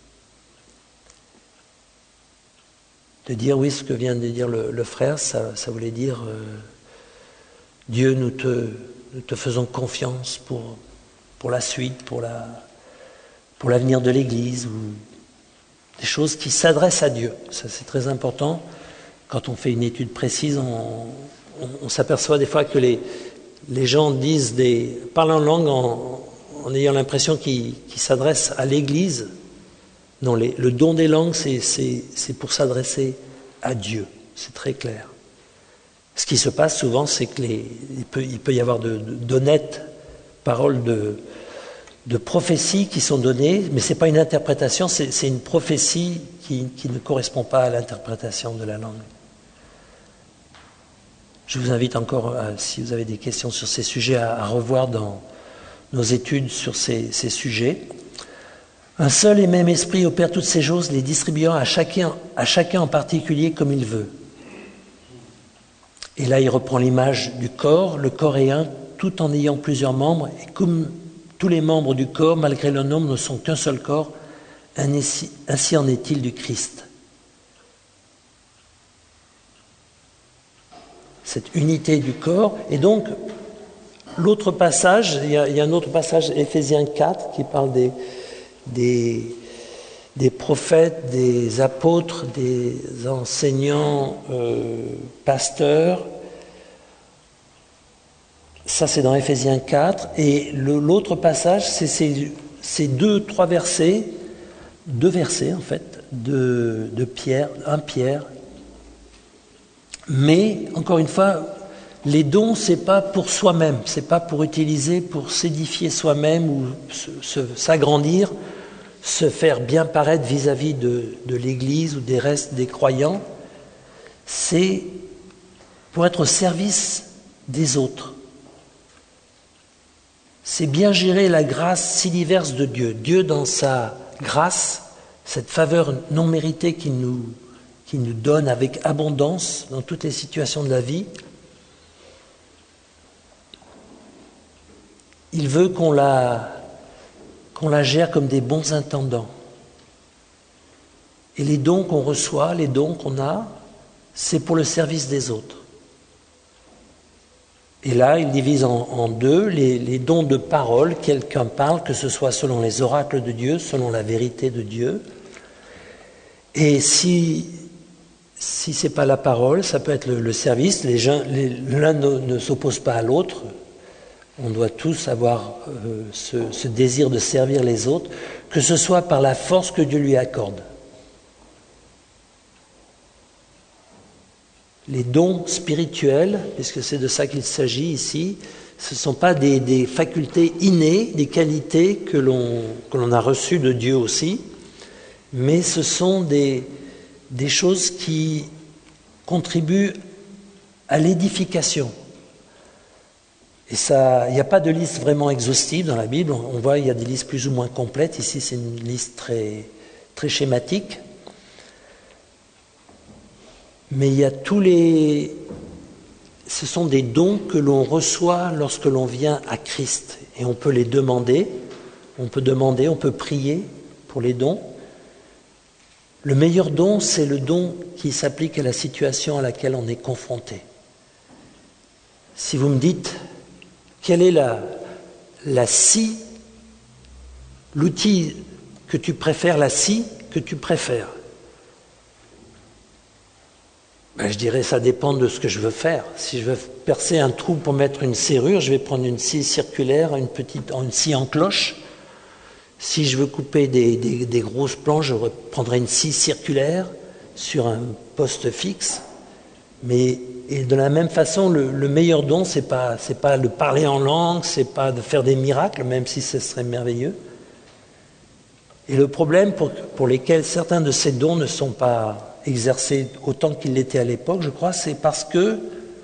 Speaker 1: De dire, oui, ce que vient de dire le frère, ça voulait dire Dieu, nous te faisons confiance pour la suite, pour l'avenir de l'Église, ou des choses qui s'adressent à Dieu. Ça, c'est très important. Quand on fait une étude précise, on s'aperçoit des fois que les gens parlent en langue en ayant l'impression qu'ils s'adressent à l'Église. Non, le don des langues, c'est pour s'adresser à Dieu. C'est très clair. Ce qui se passe souvent, c'est qu'il peut y avoir d'honnêtes paroles de prophéties qui sont données, mais ce n'est pas une interprétation, c'est une prophétie qui ne correspond pas à l'interprétation de la langue. Je vous invite encore, si vous avez des questions sur ces sujets, à revoir dans nos études sur ces sujets. Un seul et même esprit opère toutes ces choses, les distribuant à chacun en particulier comme il veut. Et là, il reprend l'image du corps. Le corps est un, tout en ayant plusieurs membres. Et comme tous les membres du corps, malgré leur nombre, ne sont qu'un seul corps, ainsi en est-il du Christ. Cette unité du corps. Et donc, l'autre passage, il y a un autre passage, Éphésiens 4, qui parle des prophètes, des apôtres, des enseignants, pasteurs. Ça, c'est dans Éphésiens 4. Et l'autre passage, c'est ces deux versets en fait, de Pierre, 1 Pierre. Mais, encore une fois, les dons, c'est pas pour soi-même, c'est pas pour utiliser, pour s'édifier soi-même ou s'agrandir, se faire bien paraître vis-à-vis de l'Église ou des restes des croyants. C'est pour être au service des autres. C'est bien gérer la grâce si diverse de Dieu. Dieu, dans sa grâce, cette faveur non méritée qu'il nous donne avec abondance dans toutes les situations de la vie, il veut qu'on la gère comme des bons intendants. Et les dons qu'on reçoit, les dons qu'on a, c'est pour le service des autres. Et là, il divise en deux les dons de parole. Quelqu'un parle, que ce soit selon les oracles de Dieu, selon la vérité de Dieu. Et si ce n'est pas la parole, ça peut être le service. L'un ne s'oppose pas à l'autre. On doit tous avoir ce désir de servir les autres, que ce soit par la force que Dieu lui accorde. Les dons spirituels, puisque c'est de ça qu'il s'agit ici, ce ne sont pas des facultés innées, des qualités que l'on a reçues de Dieu aussi, mais ce sont des choses qui contribuent à l'édification. Et ça, il n'y a pas de liste vraiment exhaustive dans la Bible. On voit, il y a des listes plus ou moins complètes. Ici, c'est une liste très, très schématique. Mais il y a ce sont des dons que l'on reçoit lorsque l'on vient à Christ. Et on peut les demander. On peut prier pour les dons. Le meilleur don, c'est le don qui s'applique à la situation à laquelle on est confronté. Si vous me dites, quelle est la scie, l'outil que tu préfères, la scie que tu préfères? Je dirais ça dépend de ce que je veux faire. Si je veux percer un trou pour mettre une serrure, je vais prendre une scie circulaire, une scie en cloche. Si je veux couper des grosses planches, je prendrai une scie circulaire sur un poste fixe. Et de la même façon, le meilleur don, c'est pas de parler en langue, c'est pas de faire des miracles, même si ce serait merveilleux. Et le problème pour lesquels certains de ces dons ne sont pas exercés autant qu'ils l'étaient à l'époque, je crois, c'est parce que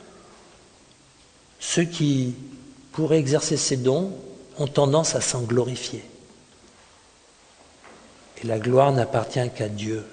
Speaker 1: ceux qui pourraient exercer ces dons ont tendance à s'en glorifier. Et la gloire n'appartient qu'à Dieu.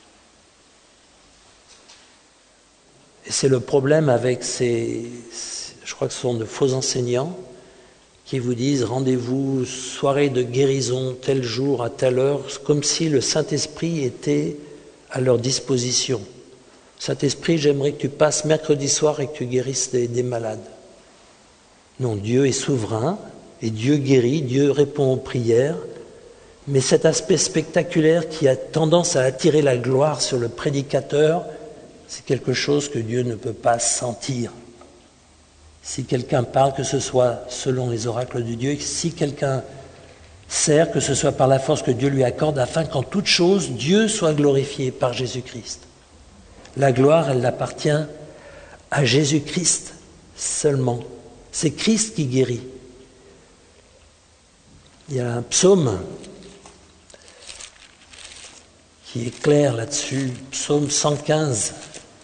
Speaker 1: Et c'est le problème avec je crois que ce sont de faux enseignants qui vous disent rendez-vous, soirée de guérison, tel jour, à telle heure, comme si le Saint-Esprit était à leur disposition. Saint-Esprit, j'aimerais que tu passes mercredi soir et que tu guérisses des malades. Non, Dieu est souverain et Dieu guérit, Dieu répond aux prières, mais cet aspect spectaculaire qui a tendance à attirer la gloire sur le prédicateur, c'est quelque chose que Dieu ne peut pas sentir. Si quelqu'un parle, que ce soit selon les oracles de Dieu, si quelqu'un sert, que ce soit par la force que Dieu lui accorde, afin qu'en toute chose, Dieu soit glorifié par Jésus-Christ. La gloire, elle appartient à Jésus-Christ seulement. C'est Christ qui guérit. Il y a un psaume qui est clair là-dessus, psaume 115.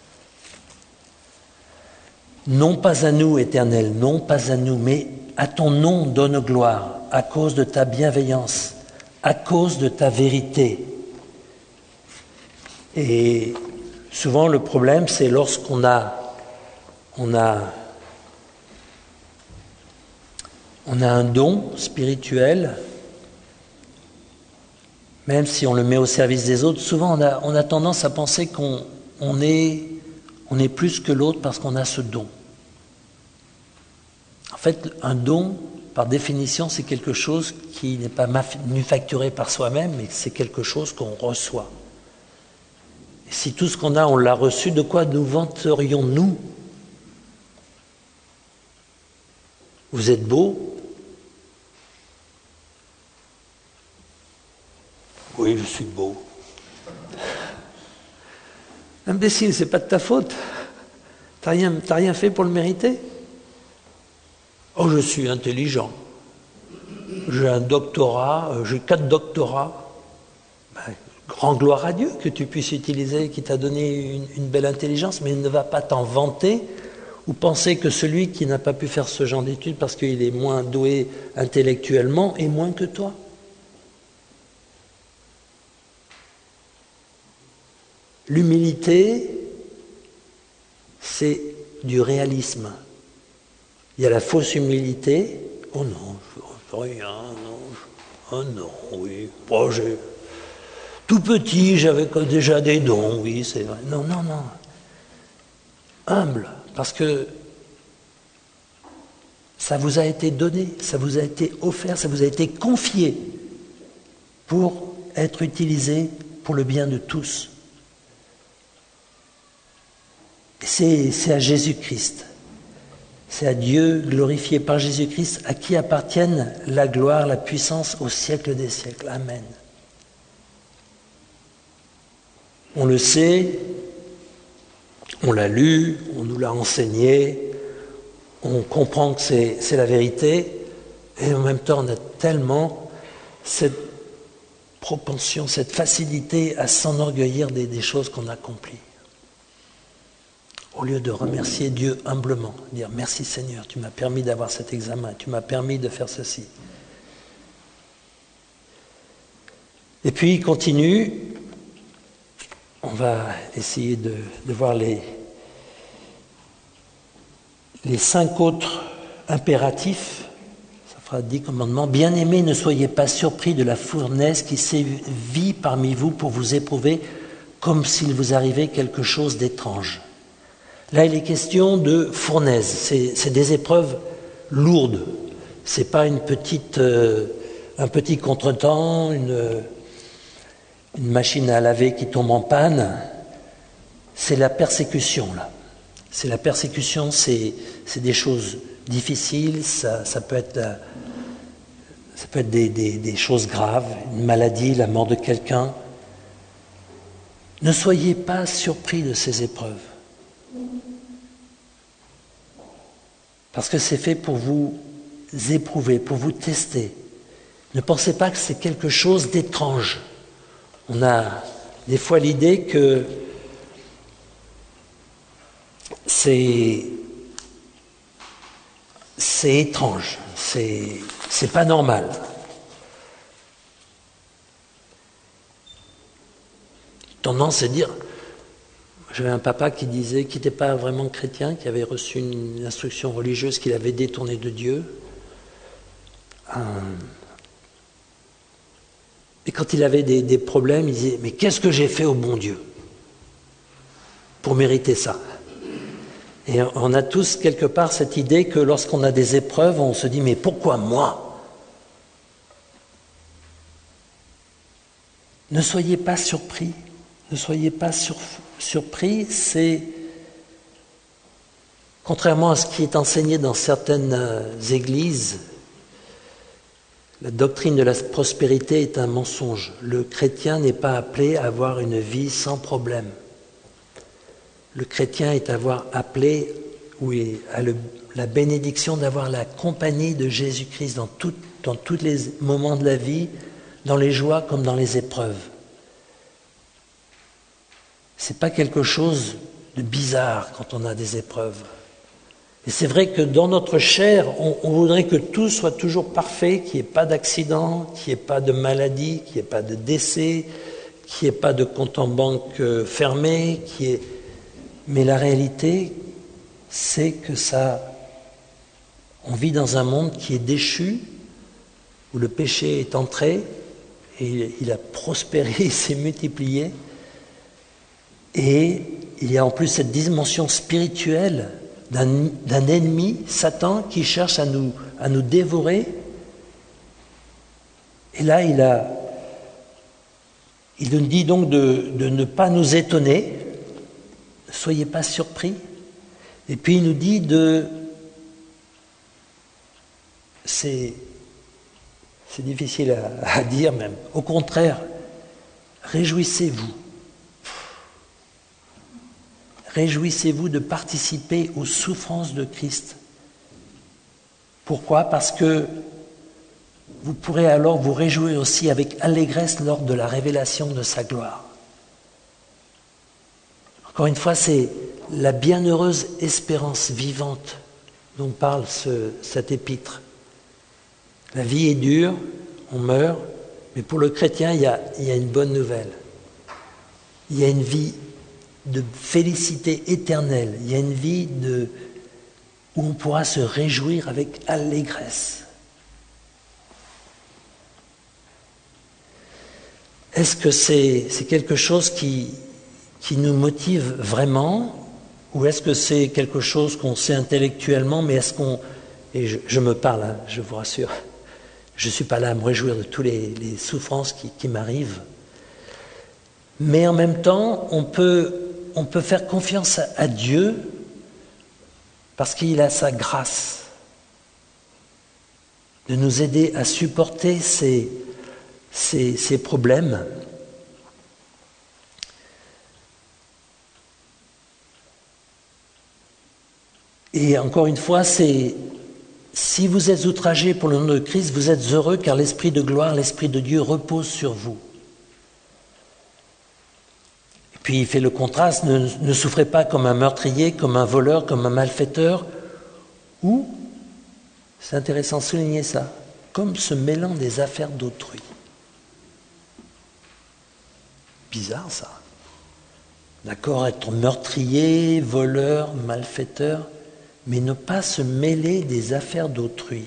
Speaker 1: Non pas à nous, Éternel, non pas à nous, mais à ton nom donne gloire, à cause de ta bienveillance, à cause de ta vérité. Et souvent le problème, c'est lorsqu'on a un don spirituel, même si on le met au service des autres, souvent on a tendance à penser qu'on est plus que l'autre parce qu'on a ce don. En fait, un don, par définition, c'est quelque chose qui n'est pas manufacturé par soi-même, mais c'est quelque chose qu'on reçoit. Et si tout ce qu'on a, on l'a reçu, de quoi nous vanterions-nous? Vous êtes beau? Oui, je suis beau. Imbécile, c'est pas de ta faute. T'as rien fait pour le mériter. Oh, je suis intelligent. J'ai un doctorat, j'ai 4 doctorats. Ben, grand gloire à Dieu que tu puisses utiliser, qui t'a donné une belle intelligence, mais il ne va pas t'en vanter ou penser que celui qui n'a pas pu faire ce genre d'études parce qu'il est moins doué intellectuellement est moins que toi. L'humilité, c'est du réalisme. Il y a la fausse humilité. Oh non, je ne rien, non. Oh non, oui. Oh, tout petit, j'avais déjà des dons, oui, c'est vrai. Non. Humble, parce que ça vous a été donné, ça vous a été offert, ça vous a été confié pour être utilisé pour le bien de tous. C'est à Jésus-Christ, c'est à Dieu glorifié par Jésus-Christ, à qui appartiennent la gloire, la puissance au siècle des siècles. Amen. On le sait, on l'a lu, on nous l'a enseigné, on comprend que c'est la vérité, et en même temps on a tellement cette propension, cette facilité à s'enorgueillir des choses qu'on accomplit. Au lieu de remercier Dieu humblement, dire merci Seigneur, tu m'as permis d'avoir cet examen, tu m'as permis de faire ceci. Et puis il continue, on va essayer de voir les 5 autres impératifs, ça fera 10 commandements. Bien-aimés, ne soyez pas surpris de la fournaise qui sévit parmi vous pour vous éprouver comme s'il vous arrivait quelque chose d'étrange. Là, il est question de fournaise. C'est des épreuves lourdes. C'est pas un petit contretemps, une machine à laver qui tombe en panne. C'est la persécution, là. C'est la persécution, c'est des choses difficiles, ça peut être des choses graves, une maladie, la mort de quelqu'un. Ne soyez pas surpris de ces épreuves. Parce que c'est fait pour vous éprouver, pour vous tester. Ne pensez pas que c'est quelque chose d'étrange. On a des fois l'idée que c'est étrange, c'est pas normal. Tendance à dire, j'avais un papa qui disait qu'il n'était pas vraiment chrétien, qui avait reçu une instruction religieuse qu'il avait détournée de Dieu. Et quand il avait des problèmes, il disait « Mais qu'est-ce que j'ai fait au bon Dieu pour mériter ça ?» Et on a tous quelque part cette idée que lorsqu'on a des épreuves, on se dit « Mais pourquoi moi ?» Ne soyez pas surpris. Ne soyez pas surpris, c'est, contrairement à ce qui est enseigné dans certaines églises, la doctrine de la prospérité est un mensonge. Le chrétien n'est pas appelé à avoir une vie sans problème. Le chrétien est appelé à la bénédiction d'avoir la compagnie de Jésus-Christ dans tous les moments de la vie, dans les joies comme dans les épreuves. C'est pas quelque chose de bizarre quand on a des épreuves. Et c'est vrai que dans notre chair, on voudrait que tout soit toujours parfait, qu'il n'y ait pas d'accident, qu'il n'y ait pas de maladie, qu'il n'y ait pas de décès, qu'il n'y ait pas de compte en banque fermé, mais la réalité, c'est que on vit dans un monde qui est déchu, où le péché est entré, et il a prospéré, il s'est multiplié. Et il y a en plus cette dimension spirituelle d'un ennemi, Satan, qui cherche à nous dévorer. Et là, il nous dit donc de ne pas nous étonner, ne soyez pas surpris. Et puis il nous dit c'est difficile à dire même. Au contraire, réjouissez-vous. Réjouissez-vous de participer aux souffrances de Christ. Pourquoi ? Parce que vous pourrez alors vous réjouir aussi avec allégresse lors de la révélation de sa gloire. Encore une fois, c'est la bienheureuse espérance vivante dont parle cet épître. La vie est dure, on meurt, mais pour le chrétien, il y a une bonne nouvelle. Il y a une vie de félicité éternelle. Il y a une vie où on pourra se réjouir avec allégresse. Est-ce que c'est quelque chose qui nous motive vraiment, ou est-ce que c'est quelque chose qu'on sait intellectuellement, mais est-ce qu'on... Et je me parle, hein, je vous rassure, je ne suis pas là à me réjouir de toutes les souffrances qui m'arrivent. Mais en même temps, on peut faire confiance à Dieu parce qu'il a sa grâce de nous aider à supporter ces problèmes. Et encore une fois, si vous êtes outragés pour le nom de Christ, vous êtes heureux car l'Esprit de gloire, l'Esprit de Dieu repose sur vous. Et puis il fait le contraste, ne souffrez pas comme un meurtrier, comme un voleur, comme un malfaiteur, ou, c'est intéressant de souligner ça, comme se mêlant des affaires d'autrui. Bizarre ça. D'accord, être meurtrier, voleur, malfaiteur, mais ne pas se mêler des affaires d'autrui.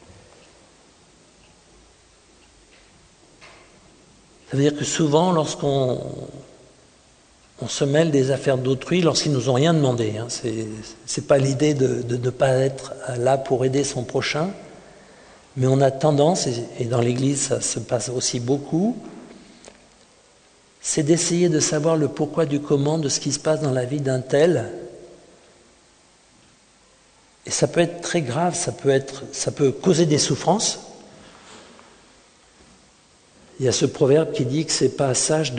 Speaker 1: Ça veut dire que souvent, lorsqu'on se mêle des affaires d'autrui, lorsqu'ils nous ont rien demandé, hein, c'est pas l'idée de ne pas être là pour aider son prochain, mais on a tendance, et dans l'Église ça se passe aussi beaucoup, c'est d'essayer de savoir le pourquoi du comment de ce qui se passe dans la vie d'un tel. Et ça peut être très grave, ça peut causer des souffrances. Il y a ce proverbe qui dit que c'est pas sage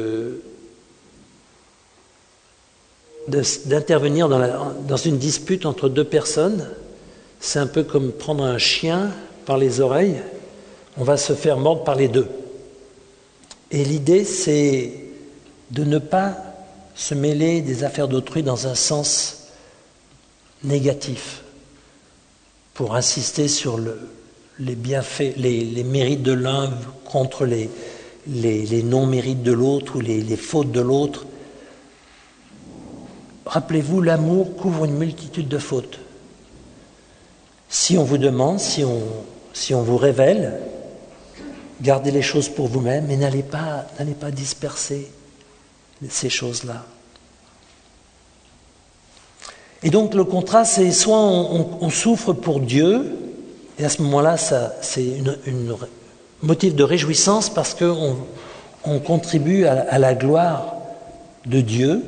Speaker 1: d'intervenir dans une dispute entre deux personnes. C'est un peu comme prendre un chien par les oreilles, on va se faire mordre par les deux. Et l'idée, c'est de ne pas se mêler des affaires d'autrui dans un sens négatif, pour insister sur les bienfaits, les mérites de l'un contre les non-mérites de l'autre ou les fautes de l'autre. Rappelez-vous, l'amour couvre une multitude de fautes. Si on vous demande, si on vous révèle, gardez les choses pour vous-même et n'allez pas disperser ces choses-là. Et donc le contraste, c'est soit on souffre pour Dieu, et à ce moment-là, c'est une motif de réjouissance parce qu'on contribue à la gloire de Dieu.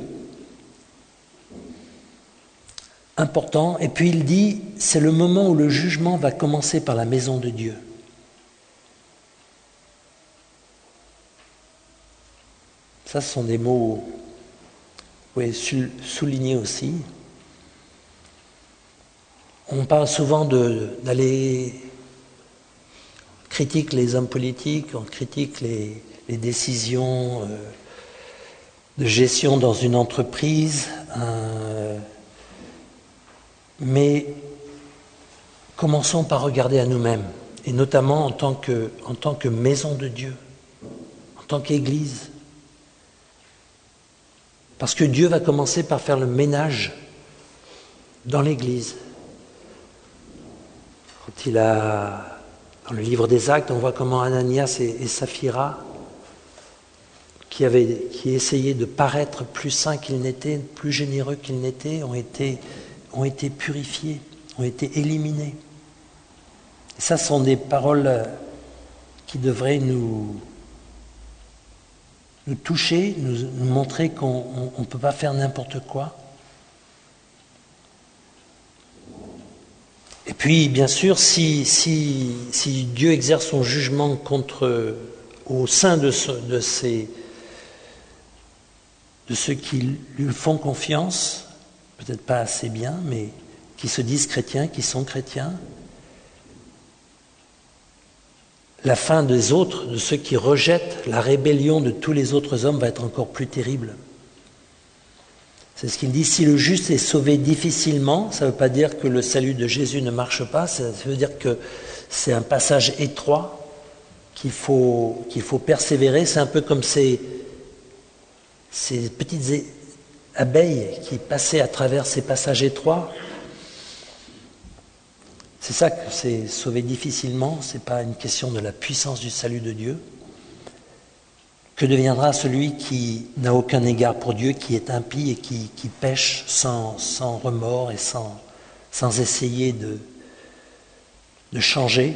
Speaker 1: Important. Et puis il dit, c'est le moment où le jugement va commencer par la maison de Dieu. Ça, ce sont des mots soulignés aussi. On parle souvent d'aller critiquer les hommes politiques, on critique les décisions de gestion dans une entreprise, mais commençons par regarder à nous-mêmes, et notamment en tant que maison de Dieu, en tant qu'Église. Parce que Dieu va commencer par faire le ménage dans l'Église. Quand dans le livre des Actes, on voit comment Ananias et Saphira, qui essayaient de paraître plus saints qu'ils n'étaient, plus généreux qu'ils n'étaient, ont été purifiés, ont été éliminés. Et ça, ce sont des paroles qui devraient nous toucher, nous montrer qu'on ne peut pas faire n'importe quoi. Et Puis, bien sûr, si Dieu exerce son jugement au sein de ceux qui lui font confiance, peut-être pas assez bien, mais qui se disent chrétiens, qui sont chrétiens, la fin des autres, de ceux qui rejettent la rébellion de tous les autres hommes va être encore plus terrible. C'est ce qu'il dit, si le juste est sauvé difficilement, ça ne veut pas dire que le salut de Jésus ne marche pas, ça veut dire que c'est un passage étroit, qu'il faut persévérer. C'est un peu comme ces petites abeilles qui passaient à travers ces passages étroits. C'est ça que c'est sauvé difficilement, ce n'est pas une question de la puissance du salut de Dieu. Que deviendra celui qui n'a aucun égard pour Dieu, qui est impie et qui pêche sans remords et sans essayer de changer?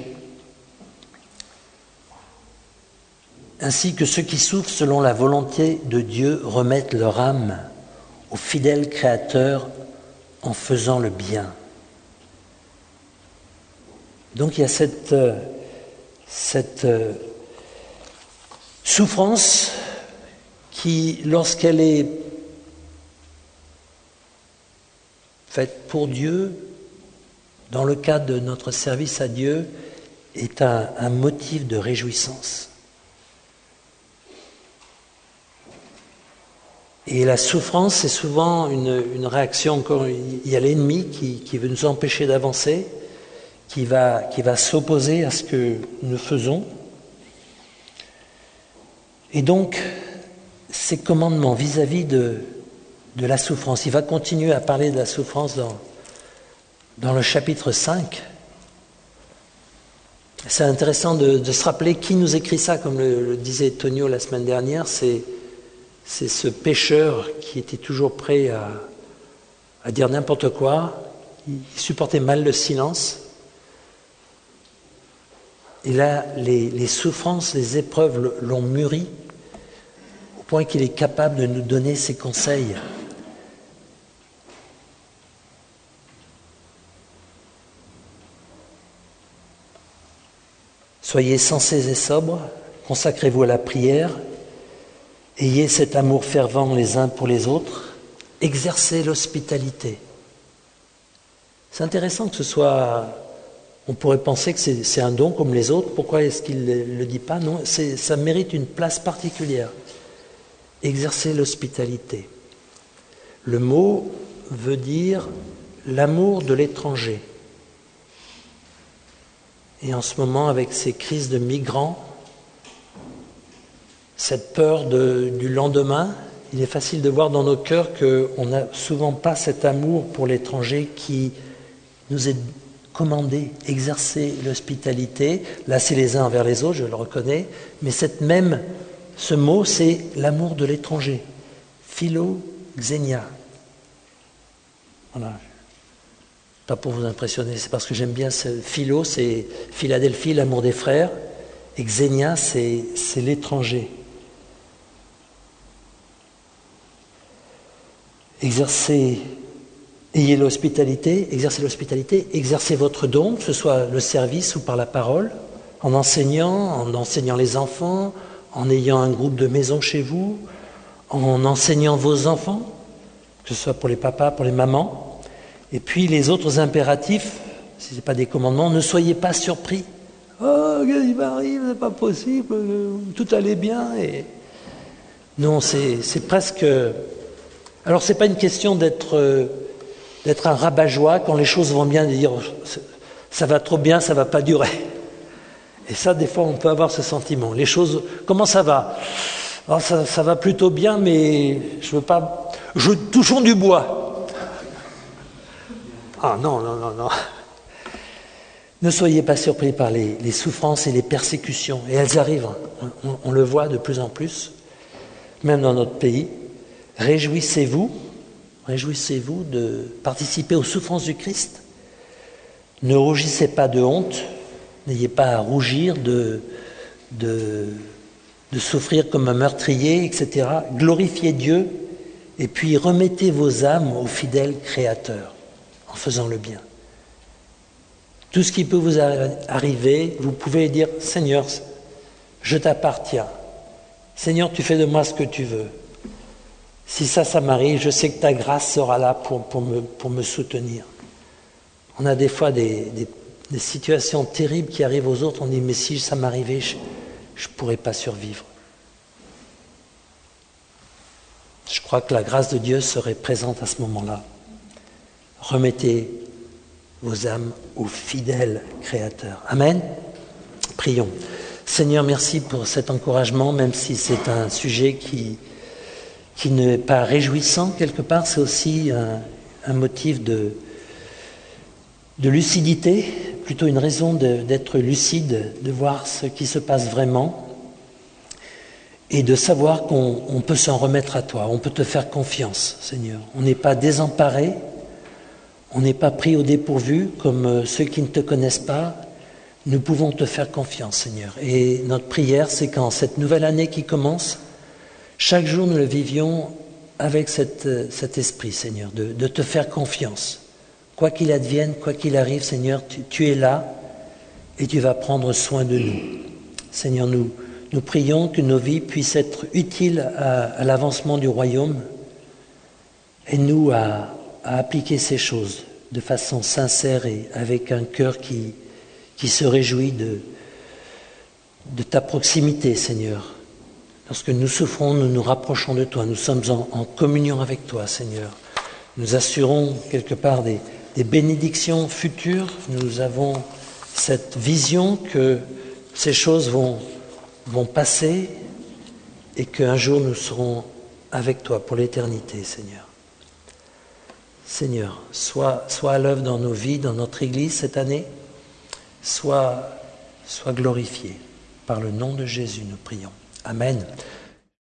Speaker 1: Ainsi que ceux qui souffrent selon la volonté de Dieu remettent leur âme au fidèle Créateur en faisant le bien. Donc il y a cette souffrance qui, lorsqu'elle est faite pour Dieu, dans le cadre de notre service à Dieu, est un motif de réjouissance. Et la souffrance, c'est souvent une réaction, encore, il y a l'ennemi qui veut nous empêcher d'avancer, qui va s'opposer à ce que nous faisons. Et donc, ces commandements vis-à-vis de la souffrance, il va continuer à parler de la souffrance dans le chapitre 5. C'est intéressant de se rappeler qui nous écrit ça, comme le disait Tonio la semaine dernière, c'est ce pécheur qui était toujours prêt à dire n'importe quoi, il supportait mal le silence. Et là, les souffrances, les épreuves l'ont mûri au point qu'il est capable de nous donner ses conseils. Soyez sensés et sobres, consacrez-vous à la prière, ayez cet amour fervent les uns pour les autres, exercez l'hospitalité. C'est intéressant que ce soit... On pourrait penser que c'est un don comme les autres. Pourquoi est-ce qu'il ne le dit pas? Non, ça mérite une place particulière. Exercer l'hospitalité. Le mot veut dire l'amour de l'étranger. Et en ce moment, avec ces crises de migrants, cette peur du lendemain, il est facile de voir dans nos cœurs qu'on n'a souvent pas cet amour pour l'étranger qui nous est commander, exercer l'hospitalité. Là, c'est les uns envers les autres, je le reconnais, mais ce mot, c'est l'amour de l'étranger. Philoxénia. Voilà. Pas pour vous impressionner, c'est parce que j'aime bien philo, c'est Philadelphie, l'amour des frères, et xénia, c'est l'étranger. Ayez l'hospitalité, exercez l'hospitalité, exercez votre don, que ce soit le service ou par la parole, en enseignant les enfants, en ayant un groupe de maison chez vous, en enseignant vos enfants, que ce soit pour les papas, pour les mamans. Et puis les autres impératifs, si ce n'est pas des commandements, ne soyez pas surpris. Oh, qu'est-ce qui m'arrive, c'est pas possible, tout allait bien. Et... Non, c'est presque... Alors c'est pas une question d'être un rabat-joie quand les choses vont bien, de dire ça va trop bien, ça va pas durer. Et ça, des fois, on peut avoir ce sentiment. Les choses, comment ça va? Alors, ça va plutôt bien, mais touchons du bois. Ah non. Ne soyez pas surpris par les souffrances et les persécutions. Et elles arrivent, on le voit de plus en plus, même dans notre pays. Réjouissez-vous de participer aux souffrances du Christ. Ne rougissez pas de honte, n'ayez pas à rougir de souffrir comme un meurtrier, etc. Glorifiez Dieu et puis remettez vos âmes au fidèle Créateur en faisant le bien. tout ce qui peut vous arriver, vous pouvez dire « Seigneur, je t'appartiens. Seigneur, tu fais de moi ce que tu veux. Si ça m'arrive, je sais que ta grâce sera là pour me soutenir. » On a des fois des situations terribles qui arrivent aux autres, on dit « Mais si ça m'arrivait, je ne pourrais pas survivre. » Je crois que la grâce de Dieu serait présente à ce moment-là. Remettez vos âmes au fidèle Créateur. Amen. Prions. Seigneur, merci pour cet encouragement, même si c'est un sujet qui n'est pas réjouissant quelque part, c'est aussi un motif de lucidité, plutôt une raison d'être lucide, de voir ce qui se passe vraiment et de savoir qu'on peut s'en remettre à toi, on peut te faire confiance, Seigneur. On n'est pas désemparé, on n'est pas pris au dépourvu comme ceux qui ne te connaissent pas. Nous pouvons te faire confiance, Seigneur. Et notre prière, c'est qu'en cette nouvelle année qui commence, chaque jour nous le vivions avec cet esprit, Seigneur, de te faire confiance. Quoi qu'il advienne, quoi qu'il arrive, Seigneur, tu es là et tu vas prendre soin de nous. Seigneur, nous prions que nos vies puissent être utiles à l'avancement du royaume. Aide-nous à appliquer ces choses de façon sincère et avec un cœur qui se réjouit de ta proximité, Seigneur. Lorsque nous souffrons, nous nous rapprochons de toi. Nous sommes en communion avec toi, Seigneur. Nous assurons quelque part des bénédictions futures. Nous avons cette vision que ces choses vont passer et qu'un jour nous serons avec toi pour l'éternité, Seigneur. Seigneur, sois à l'œuvre dans nos vies, dans notre Église cette année. Sois glorifié. Par le nom de Jésus, nous prions. Amen.